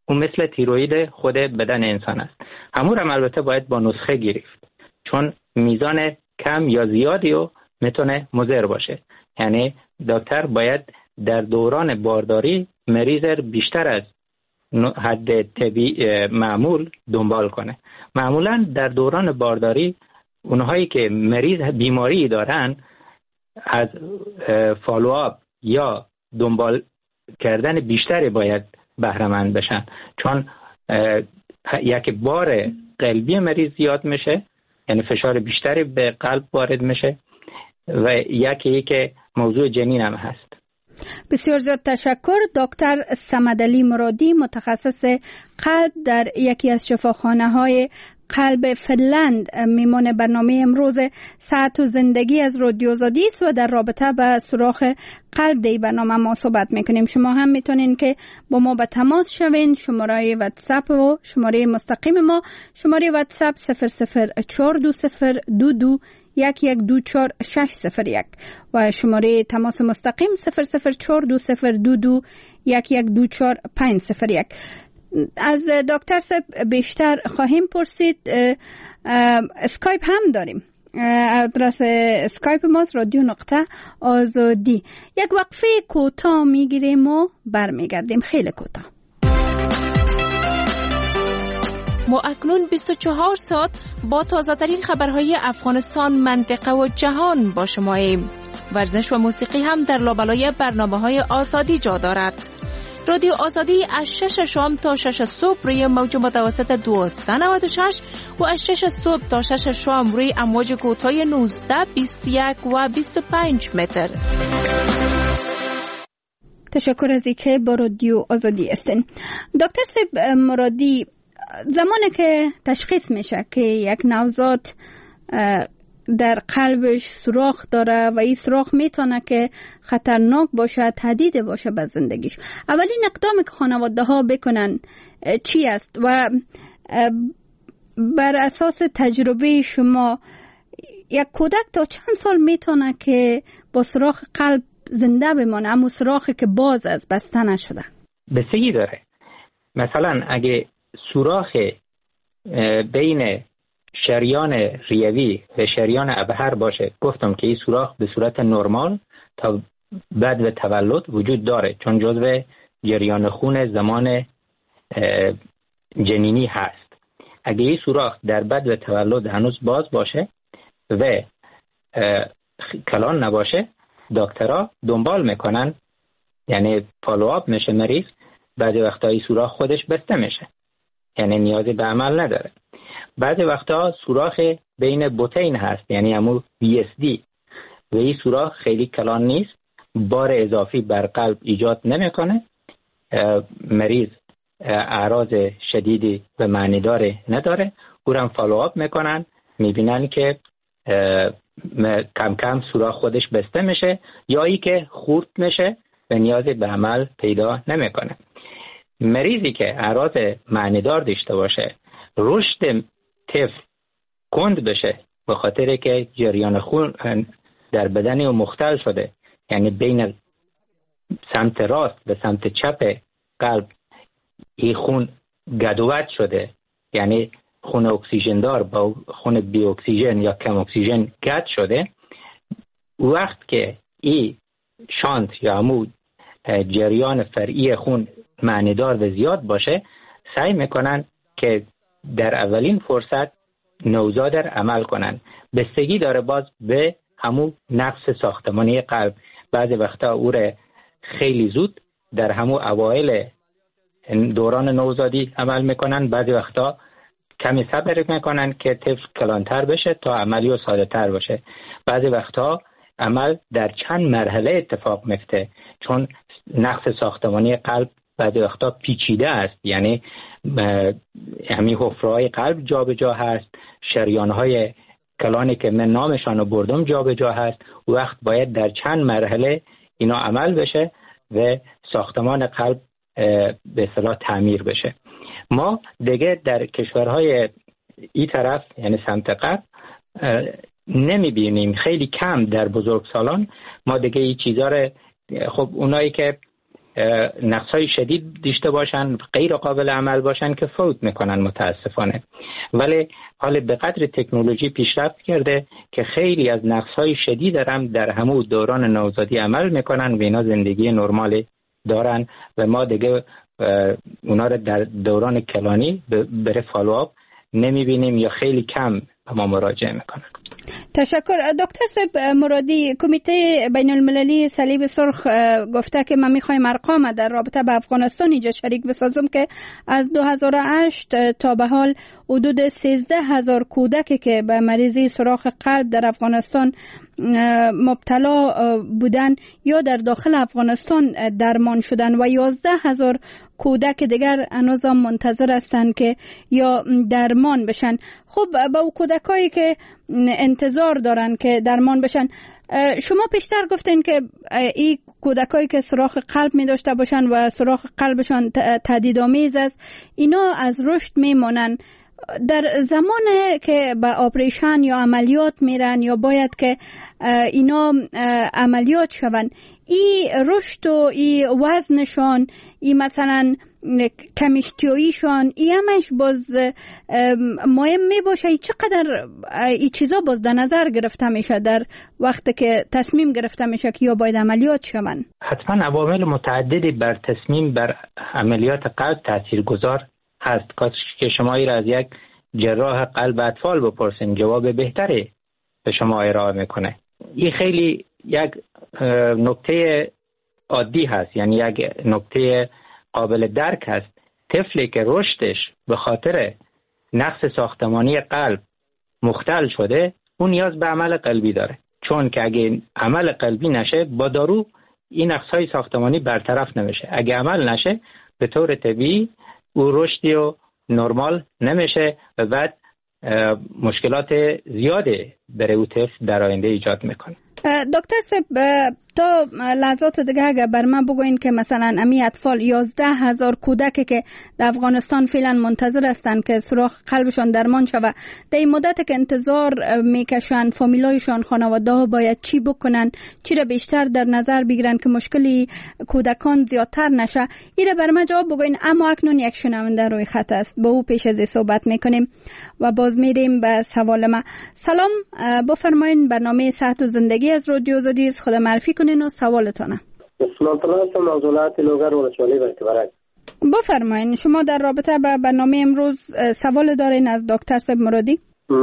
اون مثل تیروئید خود بدن انسان است. همون هم البته باید با نسخه گرفت، چون میزان کم یا زیادی رو میتونه مضر باشه. یعنی دکتر باید در دوران بارداری مریض بیشتر از حد طبیعی معمول دنبال کنه. معمولا در دوران بارداری اونهایی که مریض بیماری دارن از فالوآپ یا دنبال کردن بیشتری باید بهره مند بشن، چون یک بار قلبی مریض زیاد میشه، یعنی فشار بیشتری به قلب وارد میشه، و یکی که موضوع جنین هم هست. بسیار زیاد تشکر. دکتر صمدعلی مرادی، متخصص قلب در یکی از شفاخانه های قلب فنلند، میمان برنامه امروز صحت و زندگی از رادیو آزادی است و در رابطه با سوراخ قلب در برنامه ما صحبت میکنیم. شما هم میتونین که با ما به تماس شوین. شماره واتساپ و شماره مستقیم ما، شماره واتساپ صفر صفر چهار دو صفر دو دو یک یک دو چهار شش صفر یک و شماره تماس مستقیم صفر صفر چهار دو صفر دو دو یک یک دو چهار پنج صفر یک. از دکتر صاحب بیشتر خواهیم پرسید. اسکایپ هم داریم. آدرس اسکایپ ماست رادیو نقطه آزادی. یک وقفه کوتاه میگیریم و برمیگردیم. خیلی کوتاه. ما اکنون بیست و چهار ساعت با تازه ترین خبرهای افغانستان، منطقه و جهان با شماییم. ورزش و موسیقی هم در لابلای برنامه‌های آزادی جا دارد. رادیو آزادی از شش شام تا شش صبح روی موج متوسط دویست و نود و شش و از شش صبح تا شش شام روی امواج کوتاه نوزده، بیست و یک و بیست و پنج متر. تشکر از اینکه با رادیو آزادی هستین. دکتر صاحب مرادی، زمانی که تشخیص میشه که یک نوزاد در قلبش سوراخ داره و این سوراخ میتونه که خطرناک باشه، تهدید باشه به زندگیش، اولین اقدامی که خانواده ها بکنن چی است و بر اساس تجربه شما یک کودک تا چند سال میتونه که با سوراخ قلب زنده بمانه، اما سوراخی که باز از بسته نشده؟ بستگی داره. مثلا اگه سوراخ بین شریان ریوی و شریان ابهر باشه، گفتم که این سوراخ به صورت نرمال تا بعد و تولد وجود داره، چون جزو جریان خون زمان جنینی هست. اگه این سوراخ در بعد و تولد هنوز باز باشه و کلان نباشه، دکترها دنبال میکنن، یعنی فالوآپ میشه مریض. بعضی وقتا این سوراخ خودش بسته میشه، یعنی نیازی به عمل نداره. بعضی وقتا سوراخ بین بطین هست، یعنی همون وی اس دی، و این سوراخ خیلی کلان نیست، بار اضافی بر قلب ایجاد نمیکنه، مریض اعراض شدیدی و معنیدار نداره. او هم فالوآپ میکنن، میبینن که کم کم سوراخ خودش بسته میشه یا ای که خورد میشه و نیازی به عمل پیدا نمیکنه. مریضی که اعراض معنیدار داشته باشه، رشد طفل کند بشه به خاطر که جریان خون در بدن او مختل شده، یعنی بین سمت راست و سمت چپ قلب این خون گدوت شده، یعنی خون اکسیژن دار با خون بی اکسیژن یا کم اکسیژن گد شده. وقت که این شانت یا همون جریان فرعی خون معنیدار و زیاد باشه، سعی میکنن که در اولین فرصت نوزاد را عمل کنن. بستگی داره باز به همون نقص ساختمانی قلب. بعضی وقتا او را خیلی زود در همون اوایل دوران نوزادی عمل میکنن، بعضی وقتا کمی صبر میکنن که طفل کلانتر بشه تا عملی و ساده تر باشه. بعضی وقتا عمل در چند مرحله اتفاق میفته، چون نقص ساختمانی قلب بعضی وقتا پیچیده است، یعنی همین حفره‌های قلب جا به جا هست، شریان‌های کلانی که من نامشان رو بردم جا به جا هست. وقت باید در چند مرحله اینا عمل بشه و ساختمان قلب به اصطلاح تعمیر بشه. ما دیگه در کشورهای این طرف، یعنی سمت غرب، نمیبینیم، خیلی کم در بزرگسالان ما دیگه این چیزا رو. خب اونایی که نقص‌های شدید داشته باشن، غیر قابل عمل باشن که فوت میکنن متاسفانه. ولی حالا به قدر تکنولوژی پیشرفت کرده که خیلی از نقص‌های شدید هم در همون دوران نوزادی عمل میکنن و اینا زندگی نرمالی دارن و ما دیگه اونا رو در دوران کلانی بره فالوآپ نمیبینیم یا خیلی کم به ما مراجعه میکنن. تشکر. دکتر صاحب مرادی، کمیته بین المللی صلیب سرخ گفته که ما میخوایم ارقام در رابطه به افغانستان اینجا شریک بسازم که از دو هزار و هشت تا به حال حدود سیزده هزار کودکی که به مریضی سوراخ قلب در افغانستان مبتلا بودن یا در داخل افغانستان درمان شدن و یازده هزار کودک دیگر هنوز هم منتظر هستند که یا درمان بشن. خب با کودکایی که انتظار دارن که درمان بشن، شما پیشتر گفتین که این کودکایی که سوراخ قلب می داشته باشن و سوراخ قلبشان تهدیدآمیز است، اینا از رشد میمانن. در زمان که به آپریشن یا عملیات میرن یا باید که اینا عملیات شون، ای رشد و ای وزنشان، ای مثلا کمیشتیاییشان، ای همش باز مهم می باشه. چقدر ای چیزا باز در نظر گرفته میشه در وقتی که تصمیم گرفته میشه که یا باید عملیات شون؟ حتما عوامل متعددی بر تصمیم بر عملیات قلب تاثیرگذار هست. کاش که شما ای را از یک جراح قلب اطفال بپرسین، جواب بهتری به شما ارائه میکنه. این خیلی یک نکته عادی هست، یعنی یک نکته قابل درک هست. طفلی که رشدش به خاطر نقص ساختمانی قلب مختل شده، اون نیاز به عمل قلبی داره، چون که اگه عمل قلبی نشه با دارو این نقص‌های ساختمانی برطرف نمیشه. اگه عمل نشه به طور طبیعی او رشدی و نرمال نمیشه و بعد مشکلات زیاده برای او طفل در آینده ایجاد میکنه. دکتر صاحب، تا لحظات دیگه اگر بر من بگوین که مثلا امی اطفال یازده هزار کودکی که در افغانستان فعلا منتظر هستن که سوراخ قلبشان درمان شود، در این مدت که انتظار میکشن فامیلایشان، خانواده ها باید چی بکنن، چی را بیشتر در نظر بگیرن که مشکلی کودکان زیادتر نشه؟ ایره بر من جواب بگوین. اما اکنون یک شنونده روی خط است، با او پیش از این صحبت میکنیم و باز میریم به سوال ما. سلام، بفرمایین. برنامه صحت و زندگی از رادیو آزادی است. خدا معرفی کنین و سوالتونه. اسلام طلب هستم از ولایت لوگر ولسوالی برکبرک. بفرمایین، شما در رابطه با برنامه امروز سوال دارین از دکتر صاحب مرادی؟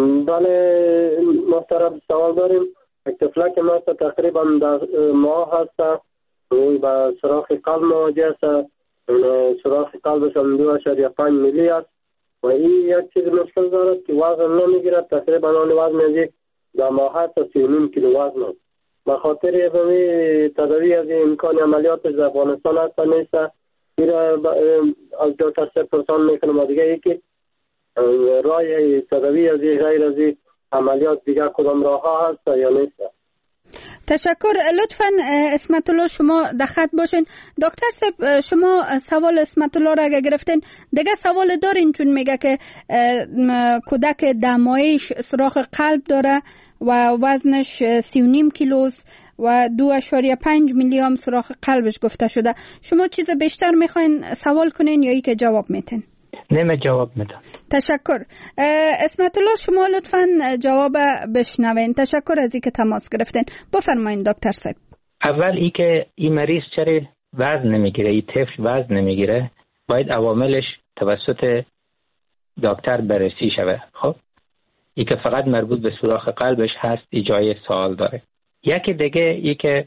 بله محترم، سوال داریم. یک طفلک ما تقریبا ماه هست و با سوراخ قلب مواجه است. سوراخ قلبش هم دو اشاریه پنج میلی است و این یک چیز مشکل دارد که وزن نمیگیرد. تقریبا آن وزن از یک دو ماه تا سی و نیم کیلو وزن است. به خاطر این تداوی از امکان عملیاتش در افغانستان هست نیست. این از دکتر صاحب پرسان میکنم و دیگه یکی رای تداوی از غیر از عملیات دیگه کدام راه ها هست یا نیست؟ تشکر. لطفاً اسمت الله شما در خط باشین. دکتر صاحب، شما سوال اسمت الله را اگه گرفتین، دیگه سوال دارین، چون میگه که کودک دمایش سوراخ قلب داره و وزنش سی و نیم کیلوست و دو اشاریه پنج میلی هم سوراخ قلبش گفته شده. شما چیز بیشتر میخواین سوال کنین یا ای که جواب میتین؟ نمی جواب میدم. تشکر. اسمت الله شما لطفاً جواب بشنوین. تشکر از اینکه تماس گرفتین. بفرمایید دکتر صاحب. اول ای که این مریض چرا وزن نمیگیره، این طفل وزن نمیگیره، باید عواملش توسط دکتر بررسی شود. خب ای که فقط مربوط به سوراخ قلبش هست ای جای سوال داره. یکی دیگه ای که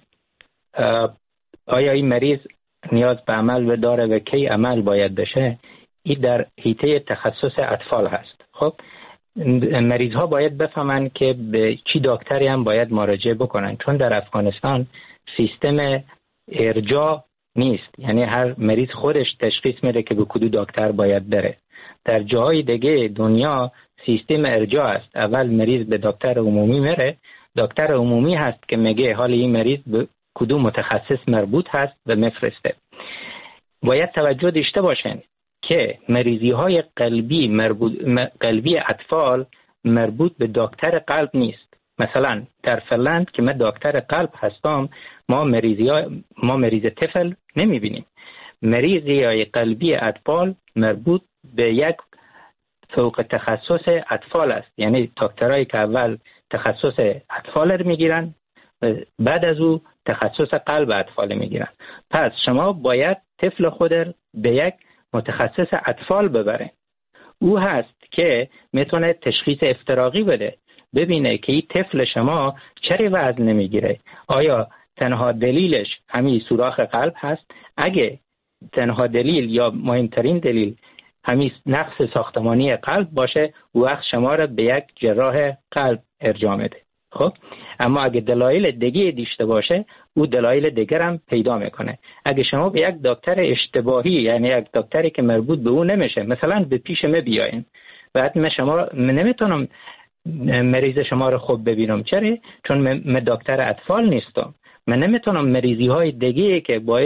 آیا این مریض نیاز به عمل داره و کی عمل باید بشه، این در حیطه تخصص اطفال هست. خب مریض ها باید بفهمن که به چی دکتری هم باید مراجعه بکنن، چون در افغانستان سیستم ارجاع نیست، یعنی هر مریض خودش تشخیص میده که به کدوم دکتر باید بره. در جاهای دیگه دنیا سیستم ارجاع است، اول مریض به دکتر عمومی میره، دکتر عمومی هست که میگه حال این مریض به کدوم متخصص مربوط هست و میفرسته. باید توجه داشته باشین که مریضی های قلبی مربوط قلبی اطفال مربوط به دکتر قلب نیست. مثلا در فنلند که من دکتر قلب هستم، ما مریضی ها ما مریض طفل نمیبینیم. مریض ریای قلبی اطفال مربوط به یک فوق تخصص اطفال است. یعنی دکترایی که اول تخصص اطفال رو میگیرن، بعد از او تخصص قلب اطفال میگیرن. پس شما باید طفل خود رو به یک متخصص اطفال ببرین. او هست که میتونه تشخیص افتراقی بده، ببینه که این طفل شما چرا وزن نمیگیره. آیا تنها دلیلش همین سوراخ قلب هست؟ اگه تنها دلیل یا مهمترین دلیل همین نقص ساختمانی قلب باشه، وقت شما را به یک جراح قلب ارجاع میده. خب اما اگه دلایل دیگه داشته باشه، او دلایل دیگر هم پیدا میکنه. اگه شما به یک دکتر اشتباهی، یعنی یک دکتری که مربوط به او نمیشه، مثلا به پیش من بیاین، بعد من شما من نمیتونم مریض شما رو خوب ببینم. چرا؟ چون من دکتر اطفال نیستم. من نمیتونم مریضی های دیگه که باعث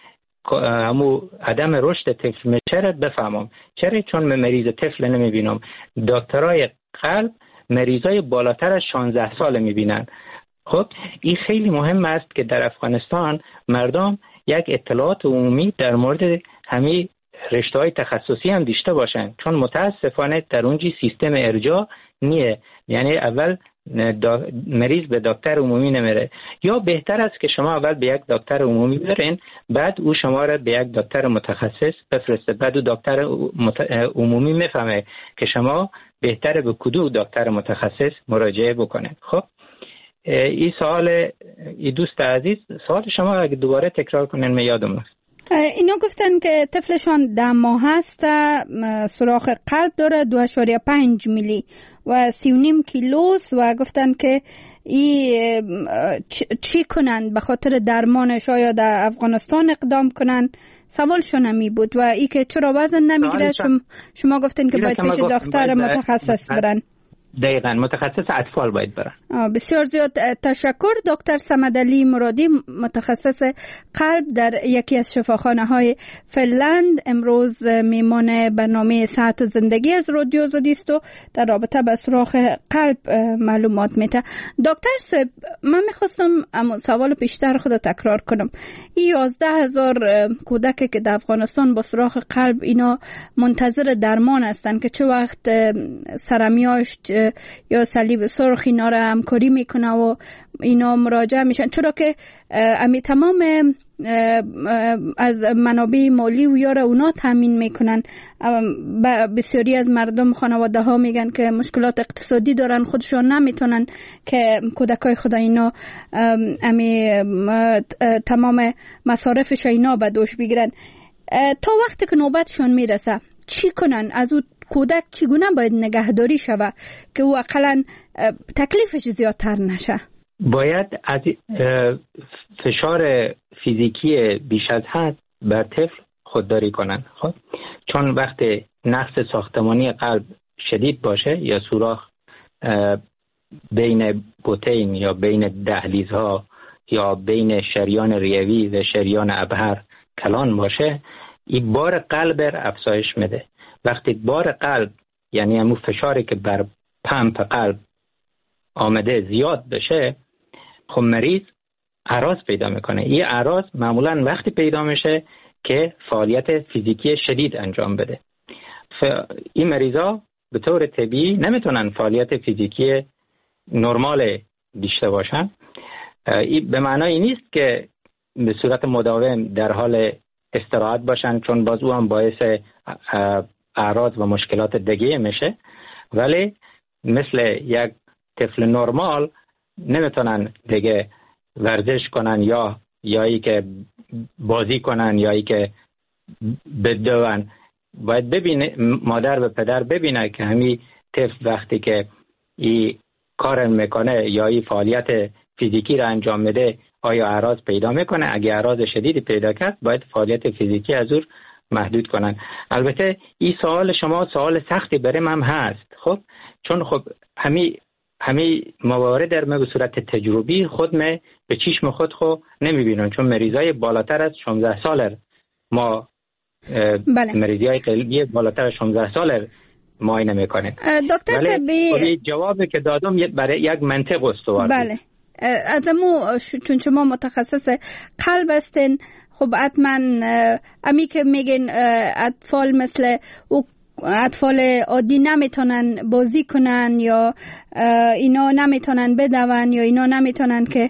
همو عدم رشد طفل میشه رو بفهمم. چرا؟ چون من مریض طفل نمیبینم. دکترای قلب مریضای بالاتر از شانزده سال میبینن. خب این خیلی مهم است که در افغانستان مردم یک اطلاعات عمومی در مورد همین رشته‌های تخصصی هم داشته باشن، چون متاسفانه در اونجی سیستم ارجاع نیه. یعنی اول مریض به دکتر عمومی نمیره. یا بهتر است که شما اول به یک دکتر عمومی برین، بعد او شما را به یک دکتر متخصص بفرسته. بعد او دکتر عمومی میفهمه که شما بهتره به کدوم دکتر متخصص مراجعه بکنه. خب این سوال این دوست عزیز، سوال شما اگه دوباره تکرار کنین من یادم نیست. اینا گفتن که طفلشان ده ماه هست، سوراخ قلب داره دو اشاریه پنج میلی و سی و نیم کیلوست و گفتن که ای چی کنن به خاطر درمانش؟ آیا در افغانستان اقدام کنن؟ سوالشون همی بود. و ای که چرا وزن نمیگیره؟ شما, شما گفتن که باید پیش دکتر متخصص برن. دقیقاً متخصص اطفال باید برن. بسیار زیاد تشکر. دکتر صمدعلی مرادی، متخصص قلب در یکی از شفاخانه های فنلند، امروز میمان برنامه صحت و زندگی از رادیو آزادی است و در رابطه با سوراخ قلب معلومات میده. دکتر صاحب، من میخواستم اما سوال پیشتر خود تکرار کنم. این یازده هزار کودک که در افغانستان با سوراخ قلب اینا منتظر درمان هستن که چه وقت سرمیاشت یا صلیب سرخ اینا را همکاری میکنه و اینا مراجعه میشن، چرا که امی تمام از منابع مالی و یاره اونا تامین میکنن. بسیاری از مردم خانواده ها میگن که مشکلات اقتصادی دارن، خودشون نمیتونن که کودکای خدا اینا امی تمام مصارفش اینا به دوش بگیرن. تا وقتی که نوبتشون میرسه چی کنن؟ از او کودک چگونه باید نگهداری شود که او اقلا تکلیفش زیادتر نشه؟ باید از فشار فیزیکی بیش از حد بر طفل خودداری کنن. خب چون وقتی نقص ساختمانی قلب شدید باشه یا سوراخ بین بطین یا بین دهلیزها یا بین شریان ریوی و شریان ابهر کلان باشه، این بار قلب را افزایش میده. وقتی بار قلب، یعنی همون فشاری که بر پمپ قلب آمده زیاد بشه، خب مریض اعراض پیدا میکنه. این اعراض معمولا وقتی پیدا میشه که فعالیت فیزیکی شدید انجام بده. ف... این مریضا به طور طبیعی نمیتونن فعالیت فیزیکی نرمال داشته باشن. این به معنای نیست که به صورت مداوم در حال استراحت باشن، چون باز او هم باعث اعراض و مشکلات دیگه میشه، ولی مثل یک طفل نرمال نمیتونن دیگه ورزش کنن یا یا ای که بازی کنن یا ای که بدون. باید ببینه مادر و پدر ببینه که همین طفل وقتی که این کار میکنه یا این فعالیت فیزیکی را انجام میده آیا اعراض پیدا میکنه. اگه اعراض شدیدی پیدا کرد باید فعالیت فیزیکی از او محدود کنن. البته این سوال شما سوال سختی برای من هست، خب چون خب همین همین موارد در به صورت تجربی خود من به چشم خود خو نمیبینم، چون مریضای بالاتر از شانزده سال ما بله. مریضای قلبی بالاتر از شانزده سال معاینه میکنه. دکتر سبی جوابی که دادم برای یک منطق استوار. بله. از امو چون شما متخصص قلب هستین، خب حتما امی که میگن اطفال مثل او اطفال عادی نمیتونن بازی کنن یا اینا نمیتونن بدون یا اینا نمیتونن که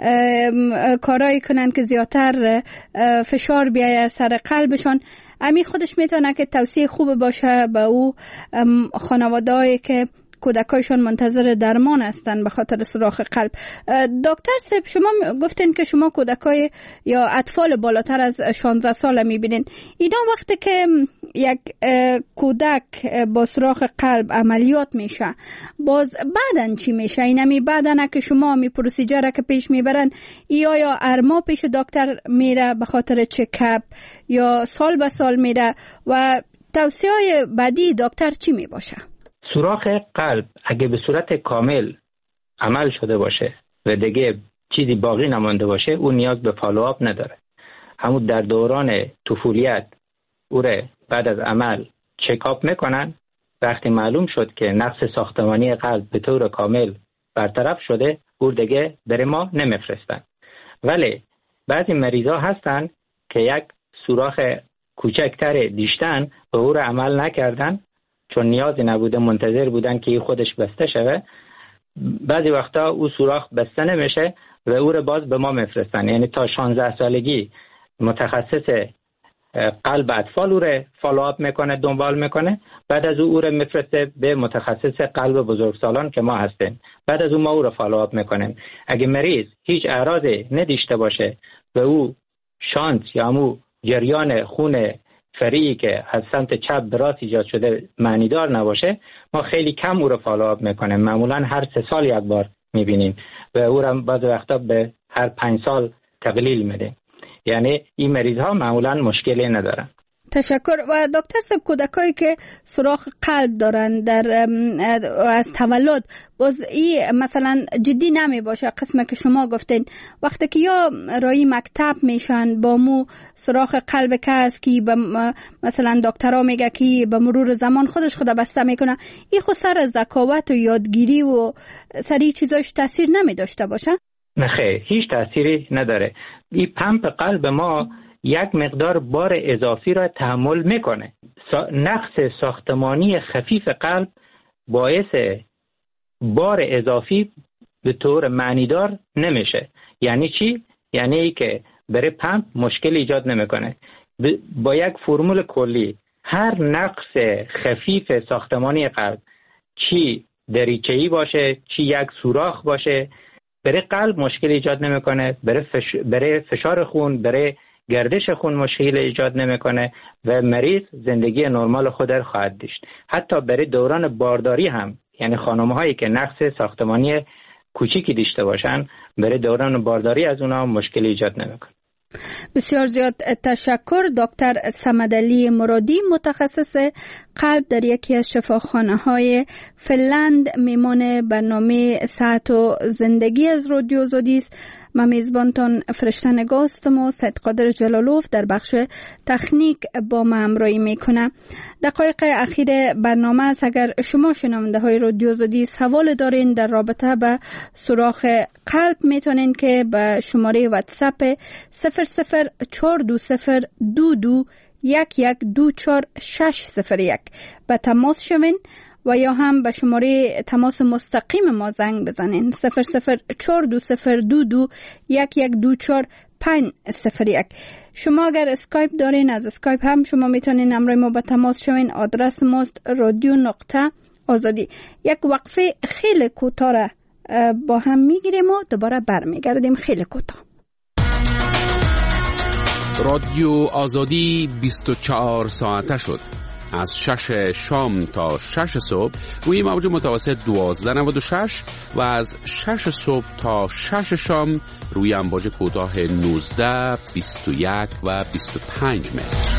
کارایی کنن که زیادتر فشار بیاید سر قلبشون. امی خودش میتونه که توصیه خوب باشه به او خانواده‌ای که کودکایشون منتظر درمان هستن به خاطر سوراخ قلب. دکتر صاحب، شما گفتین که شما کودکای یا اطفال بالاتر از شانزده ساله میبینین. اینا وقتی که یک کودک با سوراخ قلب عملیات میشه، باز بعدن چی میشه؟ اینمی بعدن که شما می پروسیجر که پیش میبرن یا یا ارما پیش دکتر میره به خاطر چکاپ یا سال به سال میره و توصیه های بعدی دکتر چی میباشه؟ سوراخ قلب اگه به صورت کامل عمل شده باشه و دیگه چیزی باقی نمانده باشه، اون نیاز به فالوآپ نداره. همون در دوران طفولیت او رو بعد از عمل چکاپ میکنن. وقتی معلوم شد که نقص ساختمانی قلب به طور کامل برطرف شده، او دیگه بر ما نمیفرستن. ولی بعضی مریضا هستن که یک سوراخ کوچکتر دیشتن و او رو عمل نکردن چون نیازی نبوده، منتظر بودن که خودش بسته شوه. بعضی وقتا او سوراخ بسته نمیشه و او رو باز به ما میفرستن. یعنی تا شانزده سالگی متخصص قلب اطفال او رو فالوآپ میکنه، دنبال میکنه. بعد از او او رو میفرسته به متخصص قلب بزرگسالان که ما هستیم. بعد از او ما او رو فالوآپ میکنیم. اگه مریض هیچ اعراضی نداشته باشه و او شانت یا مو جریان خون فریعی که از سمت چپ به راست ایجاد شده معنیدار نباشه، ما خیلی کم او رو فالوآپ میکنیم. معمولا هر سه سال یک بار میبینیم و او رو بعض وقتا به هر پنج سال تقلیل میدیم. یعنی این مریض ها معمولا مشکلی ندارن. تشکر. و دکتر صاحب، کودکایی که سوراخ قلب دارن در از تولد، باز این مثلا جدی نمی باشه قسمه که شما گفتین، وقتی که یا رای مکتب میشن با مو سوراخ قلب کس که مثلا دکترها میگه که به مرور زمان خودش خود بسته میکنه، این خود سر ذکاوت و یادگیری و سری چیزاش تاثیر نمی داشته باشه؟ نه خیر، هیچ تأثیری نداره. این پمپ قلب ما یک مقدار بار اضافی را تحمل میکنه. سا... نقص ساختمانی خفیف قلب باعث بار اضافی به طور معنیدار نمیشه. یعنی چی؟ یعنی ای که برای پمپ مشکل ایجاد نمیکنه. ب... با یک فرمول کلی هر نقص خفیف ساختمانی قلب، چی دریچه‌ای باشه چی یک سوراخ باشه، برای قلب مشکل ایجاد نمیکنه. برای فش... برای فشار خون، برای گردش خون مشکل ایجاد نمیکنه و مریض زندگی نرمال خود را خواهد داشت. حتی برای دوران بارداری هم، یعنی خانم‌هایی که نقص ساختمانی کوچیکی داشته باشن، برای دوران بارداری از اونها مشکل ایجاد نمیکنه. بسیار زیاد تشکر. دکتر صمدعلی مرادی، متخصص قلب در یکی از شفاخانه‌های فنلند، میمان برنامه صحت و زندگی از رادیو زودی است. من میزبانتان فرشته نگاه هستم و سید قادر جلالوف در بخش تکنیک با ما همراهی میکنه. دقایق اخیر برنامه است. اگر شما شنونده های رادیو زودی سوال دارین در رابطه به سوراخ قلب، میتونین که به شماره واتساپ صفر صفر چهار دو صفر دو دو یک یک دو چهار شش صفر یک به تماس شوین و یا هم به شماره تماس مستقیم ما زنگ بزنین صفر صفر چهار دو صفر دو دو یک یک دو چهار پنج صفر یک. شما اگر اسکایپ دارین، از اسکایپ هم شما میتونین همراه ما به تماس شوین. آدرس ماست رادیو نقطه آزادی. یک وقفه خیلی کوتاه را با هم میگیریم و دوباره برمیگردیم. خیلی کوتاه. رادیو آزادی بیست و چهار ساعته شد. از شش شام تا شش صبح روی موج متوسط دوازده نود و شش و از شش صبح تا شش شام روی امواج کوتاه نوزده، بیست و یک و بیست و پنج متر.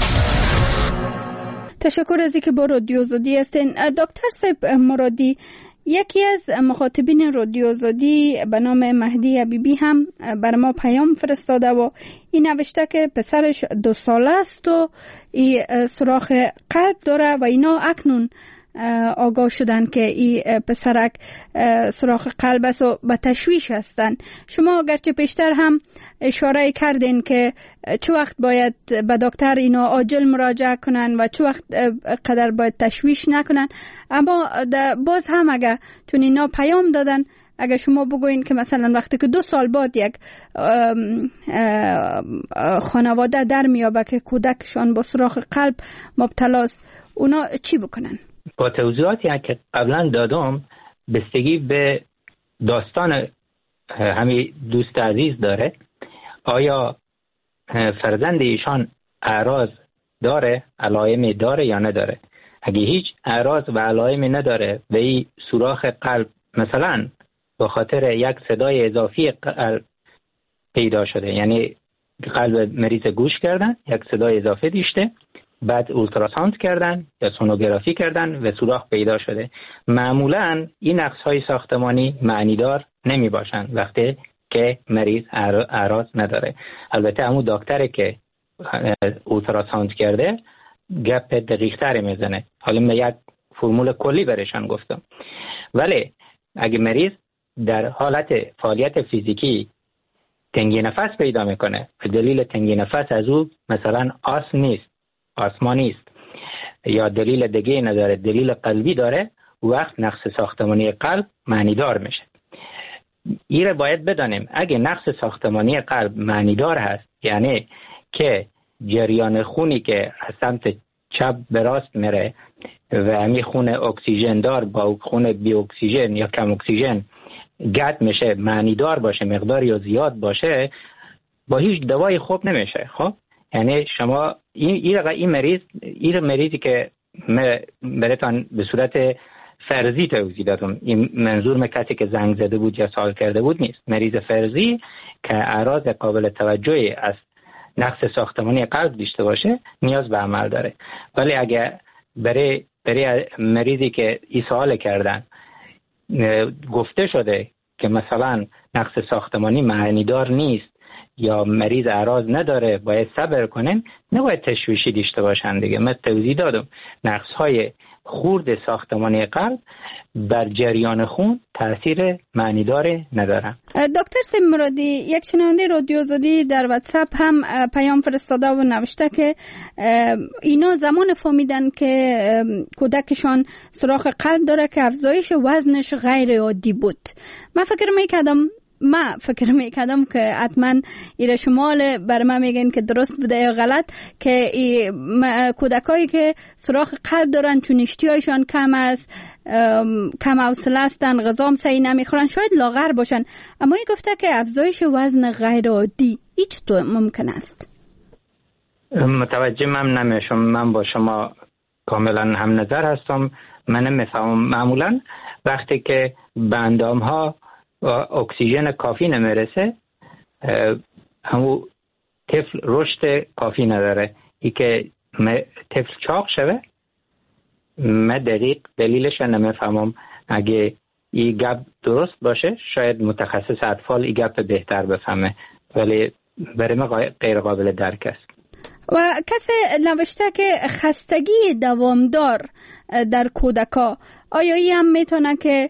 تشکر از اینکه با رادیو زودی هستین. دکتر صاحب مرادی، یکی از مخاطبین رادیو زودی به نام مهدی حبیبی هم بر ما پیام فرستاده و این نوشته که پسرش دو ساله است و این سوراخ قلب داره و اینا اکنون آگاه شدن که این پسرک سوراخ قلب است و به تشویش هستن. شما اگرچه پیشتر هم اشاره کردین که چه وقت باید به دکتر اینا عاجل مراجعه کنن و چه وقت قدر باید تشویش نکنن، اما باز هم اگه چون اینا پیام دادن، اگه شما بگوین که مثلا وقتی که دو سال بعد یک خانواده در میابه که کودکشان با سوراخ قلب مبتلاست، اونا چی بکنن؟ با توضیحاتی که قبلا دادم بستگی به داستان همین دوست عزیز داره. آیا فرزند ایشان اعراض داره، علائمی داره یا نداره؟ اگه هیچ اعراض و علائمی نداره و این سوراخ قلب مثلا به خاطر یک صدای اضافی قلب پیدا شده، یعنی قلب مریض گوش کردن، یک صدای اضافه دیشته، بعد اولتراساند کردن یا سونوگرافی کردن و سوراخ پیدا شده، معمولا این نقص‌های ساختمانی معنیدار نمی باشند وقتی که مریض اعراض نداره. البته همون دکتری که اولتراساند کرده گپ دقیق تری میزنه. حالا من یک فرمول کلی برشان گفتم. ولی اگه مریض در حالت فعالیت فیزیکی تنگی نفس پیدا میکنه، به دلیل تنگی نفس از او مثلا آسم نیست، آسما نیست، یا دلیل دیگه نداره، دلیل قلبی داره، وقت نقص ساختمانی قلب معنیدار میشه. این را باید بدانیم اگه نقص ساختمانی قلب معنیدار هست، یعنی که جریان خونی که از سمت چپ به راست میره و همین خون اکسیژن دار با خون بی اکسیژن یا کم اکسیژن گت میشه، معنیدار باشه، مقدار یا زیاد باشه، با هیچ دوای خوب نمیشه. خب یعنی شما این این, این مریض این مریضی که براتون به صورت فرضی توضیح دادم، این منظور من کسی که زنگ زده بود یا سوال کرده بود نیست، مریض فرضی که اعراض قابل توجهی از نقص ساختمانی قلب داشته باشه نیاز به عمل داره. ولی اگه برای برای مریضی که این سوال کردن گفته شده که مثلا نقص ساختمانی معنیدار نیست یا مریض اعراض نداره، باید صبر کنن، نباید تشویشی داشته باشن دیگه. من توضیح دادم نقص های خورد ساختمانی قلب بر جریان خون تاثیر معنیدار ندارن. دکتر سیم مرادی، یک شنونده رادیو آزادی در واتساپ هم پیام فرستاده و نوشته که اینا زمان فهمیدن که کودکشان سوراخ قلب داره که افزایش وزنش غیر عادی بود. من فکر میکردم ما فکر میکردم که حتما ایره شمال بر ما میگن که درست بوده یا غلط، که کودکایی که سوراخ قلب دارن چون اشتیایشان کم است، کم حوصله هستن، غذا هم صحیح نمیخورن، شاید لاغر باشن، اما این گفته که افزایش وزن غیر عادی این چطور ممکن است؟ متوجه من نمیشم. من با شما کاملا هم نظر هستم. من نمیفهمم معمولا وقتی که به اندام ها اکسیژن کافی نمیرسه، همون طفل رشد کافی نداره، ای که طفل چاق شوه. من دقیق دلیلش نمیفهمم. اگه این گپ درست باشه شاید متخصص اطفال این گپ بهتر بفهمه، ولی برای من غیر قابل درک است. و کسی نوشته که خستگی دوامدار در کودکا، آیا این هم میتونه که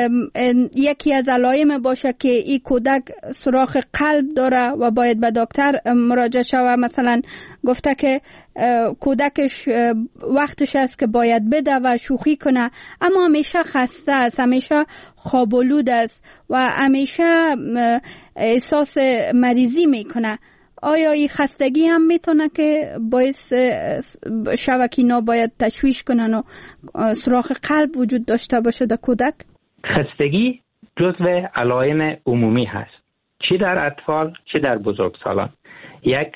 یکی از علائم باشه که این کودک سوراخ قلب داره و باید به دکتر مراجعه شوه؟ مثلا گفته که کودکش وقتش است که باید بده و شوخی کنه، اما همیشه خسته است، همیشه خوابالود است و همیشه احساس مریضی میکنه. آیا این خستگی هم میتونه که باعث شوکینا باید تشویش کنن و سوراخ قلب وجود داشته باشه در کودک؟ خستگی جزو علائم عمومی هست، چی در اطفال چی در بزرگسالان. یک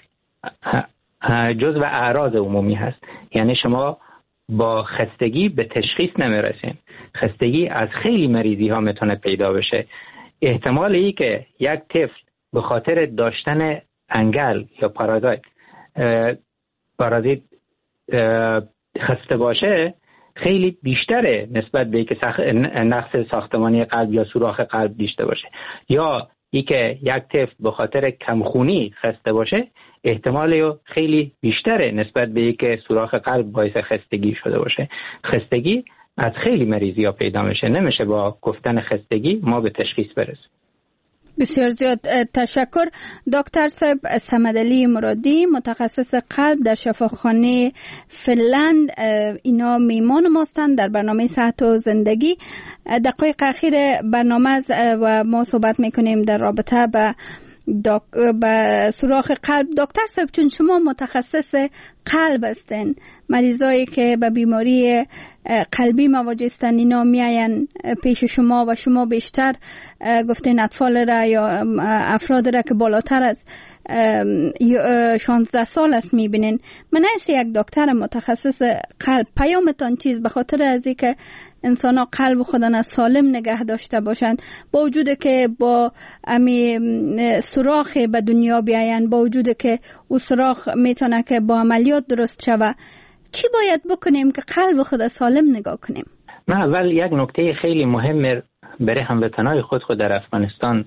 جزو اعراض عمومی هست، یعنی شما با خستگی به تشخیص نمیرسین. خستگی از خیلی مریضی ها میتونه پیدا بشه. احتمال ای که یک طفل به خاطر داشتن انگل یا پارازیت پارازیت خسته باشه خیلی بیشتره نسبت به اینکه سخ... نقص ساختمانی قلب یا سوراخ قلب داشته باشه، یا اینکه یک طفل به خاطر کمخونی خسته باشه احتمال خیلی بیشتره نسبت به اینکه سوراخ قلب باعث خستگی شده باشه. خستگی از خیلی مریضی ها پیدا میشه. نمیشه با گفتن خستگی ما به تشخیص برسیم. بسیار زیاد تشکر. دکتر صاحب صمدعلی مرادی، متخصص قلب در شفاخانه فنلند، اینا میمان ماستند در برنامه صحت و زندگی. دقایق اخیر برنامه و ما صحبت میکنیم در رابطه با داک... با سوراخ قلب. دکتر صاحب، چون شما متخصص قلب هستین، مریضایی که به بیماری قلبی مواجه هستند اینا میاین پیش شما و شما بیشتر گفتین اطفال را یا افراد را که بالاتر از شانزده سال است میبینین. من از یک دکتر متخصص قلب پیامتان چیز؟ به خاطر از اینکه انسان ها قلب خودن از سالم نگه داشته باشند، با وجود که با امی سوراخ به دنیا بیاین، با وجود که او سوراخ میتونه که با عملیات درست شوه، چی باید بکنیم که قلب خود سالم نگاه کنیم؟ من اول یک نکته خیلی مهم برای هموطنای خود خود در افغانستان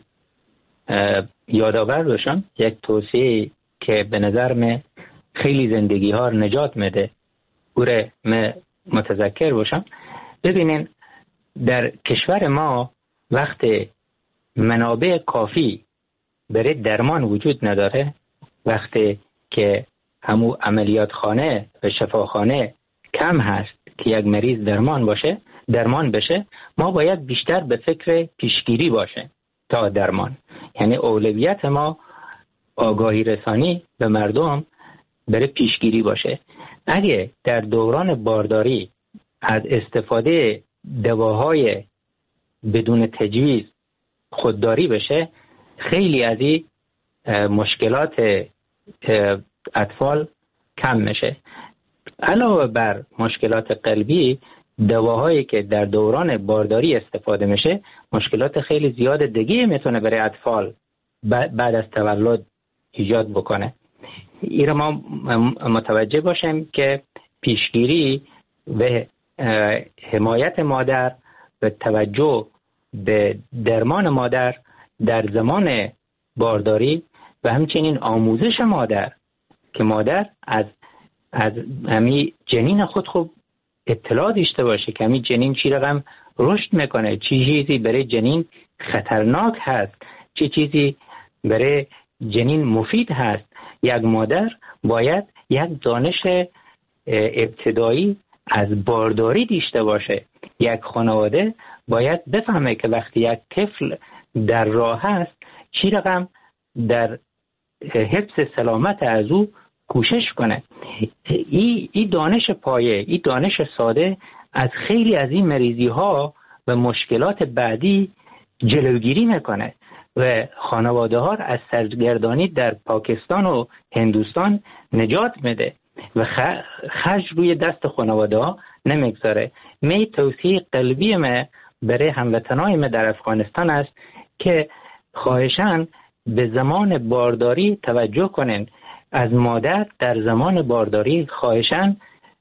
یادآور باشم، یک توصیه که به نظر من خیلی زندگی ها رو نجات میده، اوره من متذکر باشم. ببینین در کشور ما وقتی منابع کافی برای درمان وجود نداره، وقتی که همو عملیات خانه و شفاخانه کم هست که یک مریض درمان باشه درمان بشه، ما باید بیشتر به فکر پیشگیری باشه تا درمان. یعنی اولویت ما آگاهی رسانی به مردم برای پیشگیری باشه. اگه در دوران بارداری از استفاده دواهای بدون تجویز خودداری بشه، خیلی از این مشکلات اطفال کم میشه. علاوه بر مشکلات قلبی، دواهایی که در دوران بارداری استفاده میشه مشکلات خیلی زیاد دیگه میتونه برای اطفال بعد از تولد ایجاد بکنه. این ما متوجه باشیم که پیشگیری و حمایت مادر و توجه به درمان مادر در زمان بارداری و همچنین آموزش مادر که مادر از از همی جنین خود خوب اطلاع داشته باشه که همی جنین چی رقم رشد میکنه، چی چیزی برای جنین خطرناک هست، چی چیزی برای جنین مفید هست. یک مادر باید یک دانش ابتدایی از بارداری داشته باشه. یک خانواده باید بفهمه که وقتی یک طفل در راه هست چی رقم در حفظ سلامت از او کوشش کنه. این ای دانش پایه، این دانش ساده از خیلی از این مریضی ها و مشکلات بعدی جلوگیری میکنه و خانواده ها از سرگردانی در پاکستان و هندوستان نجات میده و خرج روی دست خانواده ها نمیگذاره. می توصیه قلبی ما برای هموطنای ما در افغانستان است که خواهشاً به زمان بارداری توجه کنین. از مادر در زمان بارداری خواهشاً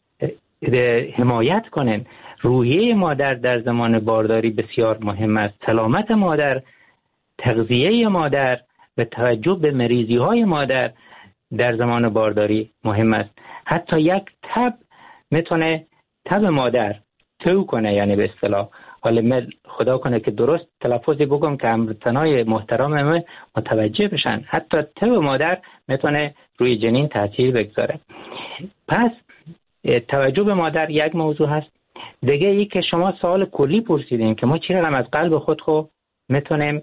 حمایت کنین. روحیه مادر در زمان بارداری بسیار مهم است. سلامت مادر، تغذیه مادر و توجه به مریضی های مادر در زمان بارداری مهم است. حتی یک تب میتونه تب مادر تو کنه، یعنی به اصطلاح، حالا من خدا کنه که درست تلفظی بگم که هموطنای محترم من متوجه بشن، حتی تب مادر میتونه روی جنین تاثیر بگذاره. پس توجه به مادر یک موضوع هست. دیگه ای که شما سوال کلی پرسیدین که ما چرا هم از قلب خود خو میتونیم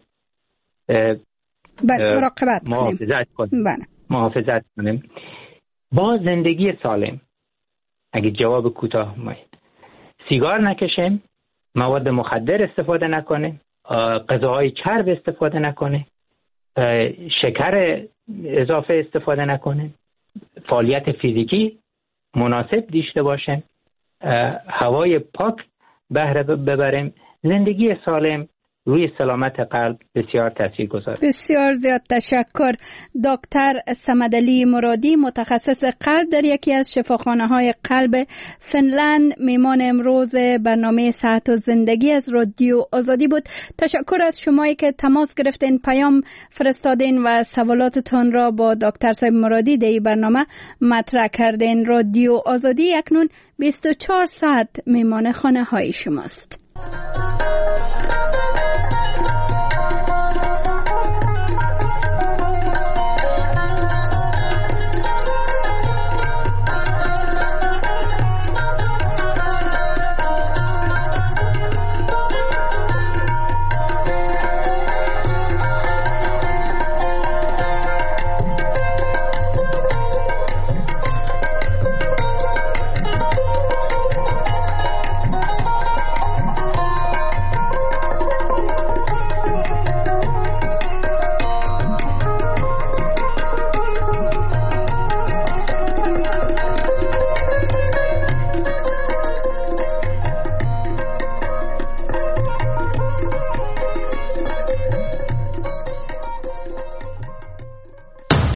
مراقبت محافظت کنیم محافظت کنیم با زندگی سالم. اگه جواب کوتاه مایید، سیگار نکشیم، مواد مخدر استفاده نکنیم، غذاهای چرب استفاده نکنیم، شکر اضافه استفاده نکنیم، فعالیت فیزیکی مناسب داشته باشیم، هوای پاک بهره ببریم، زندگی سالم روی سلامت قلب بسیار تاثیر گذاره. بسیار زیاد تشکر. دکتر صمدعلی مرادی، متخصص قلب در یکی از شفاخانه‌های قلب فنلند، میمان امروز برنامه صحت و زندگی از رادیو آزادی بود. تشکر از شمایی که تماس گرفتین، پیام فرستادین و سوالاتتان را با دکتر صاحب مرادی در این برنامه مطرح کردین. رادیو آزادی اکنون بیست و چهار ساعت میمان خانه های شماست.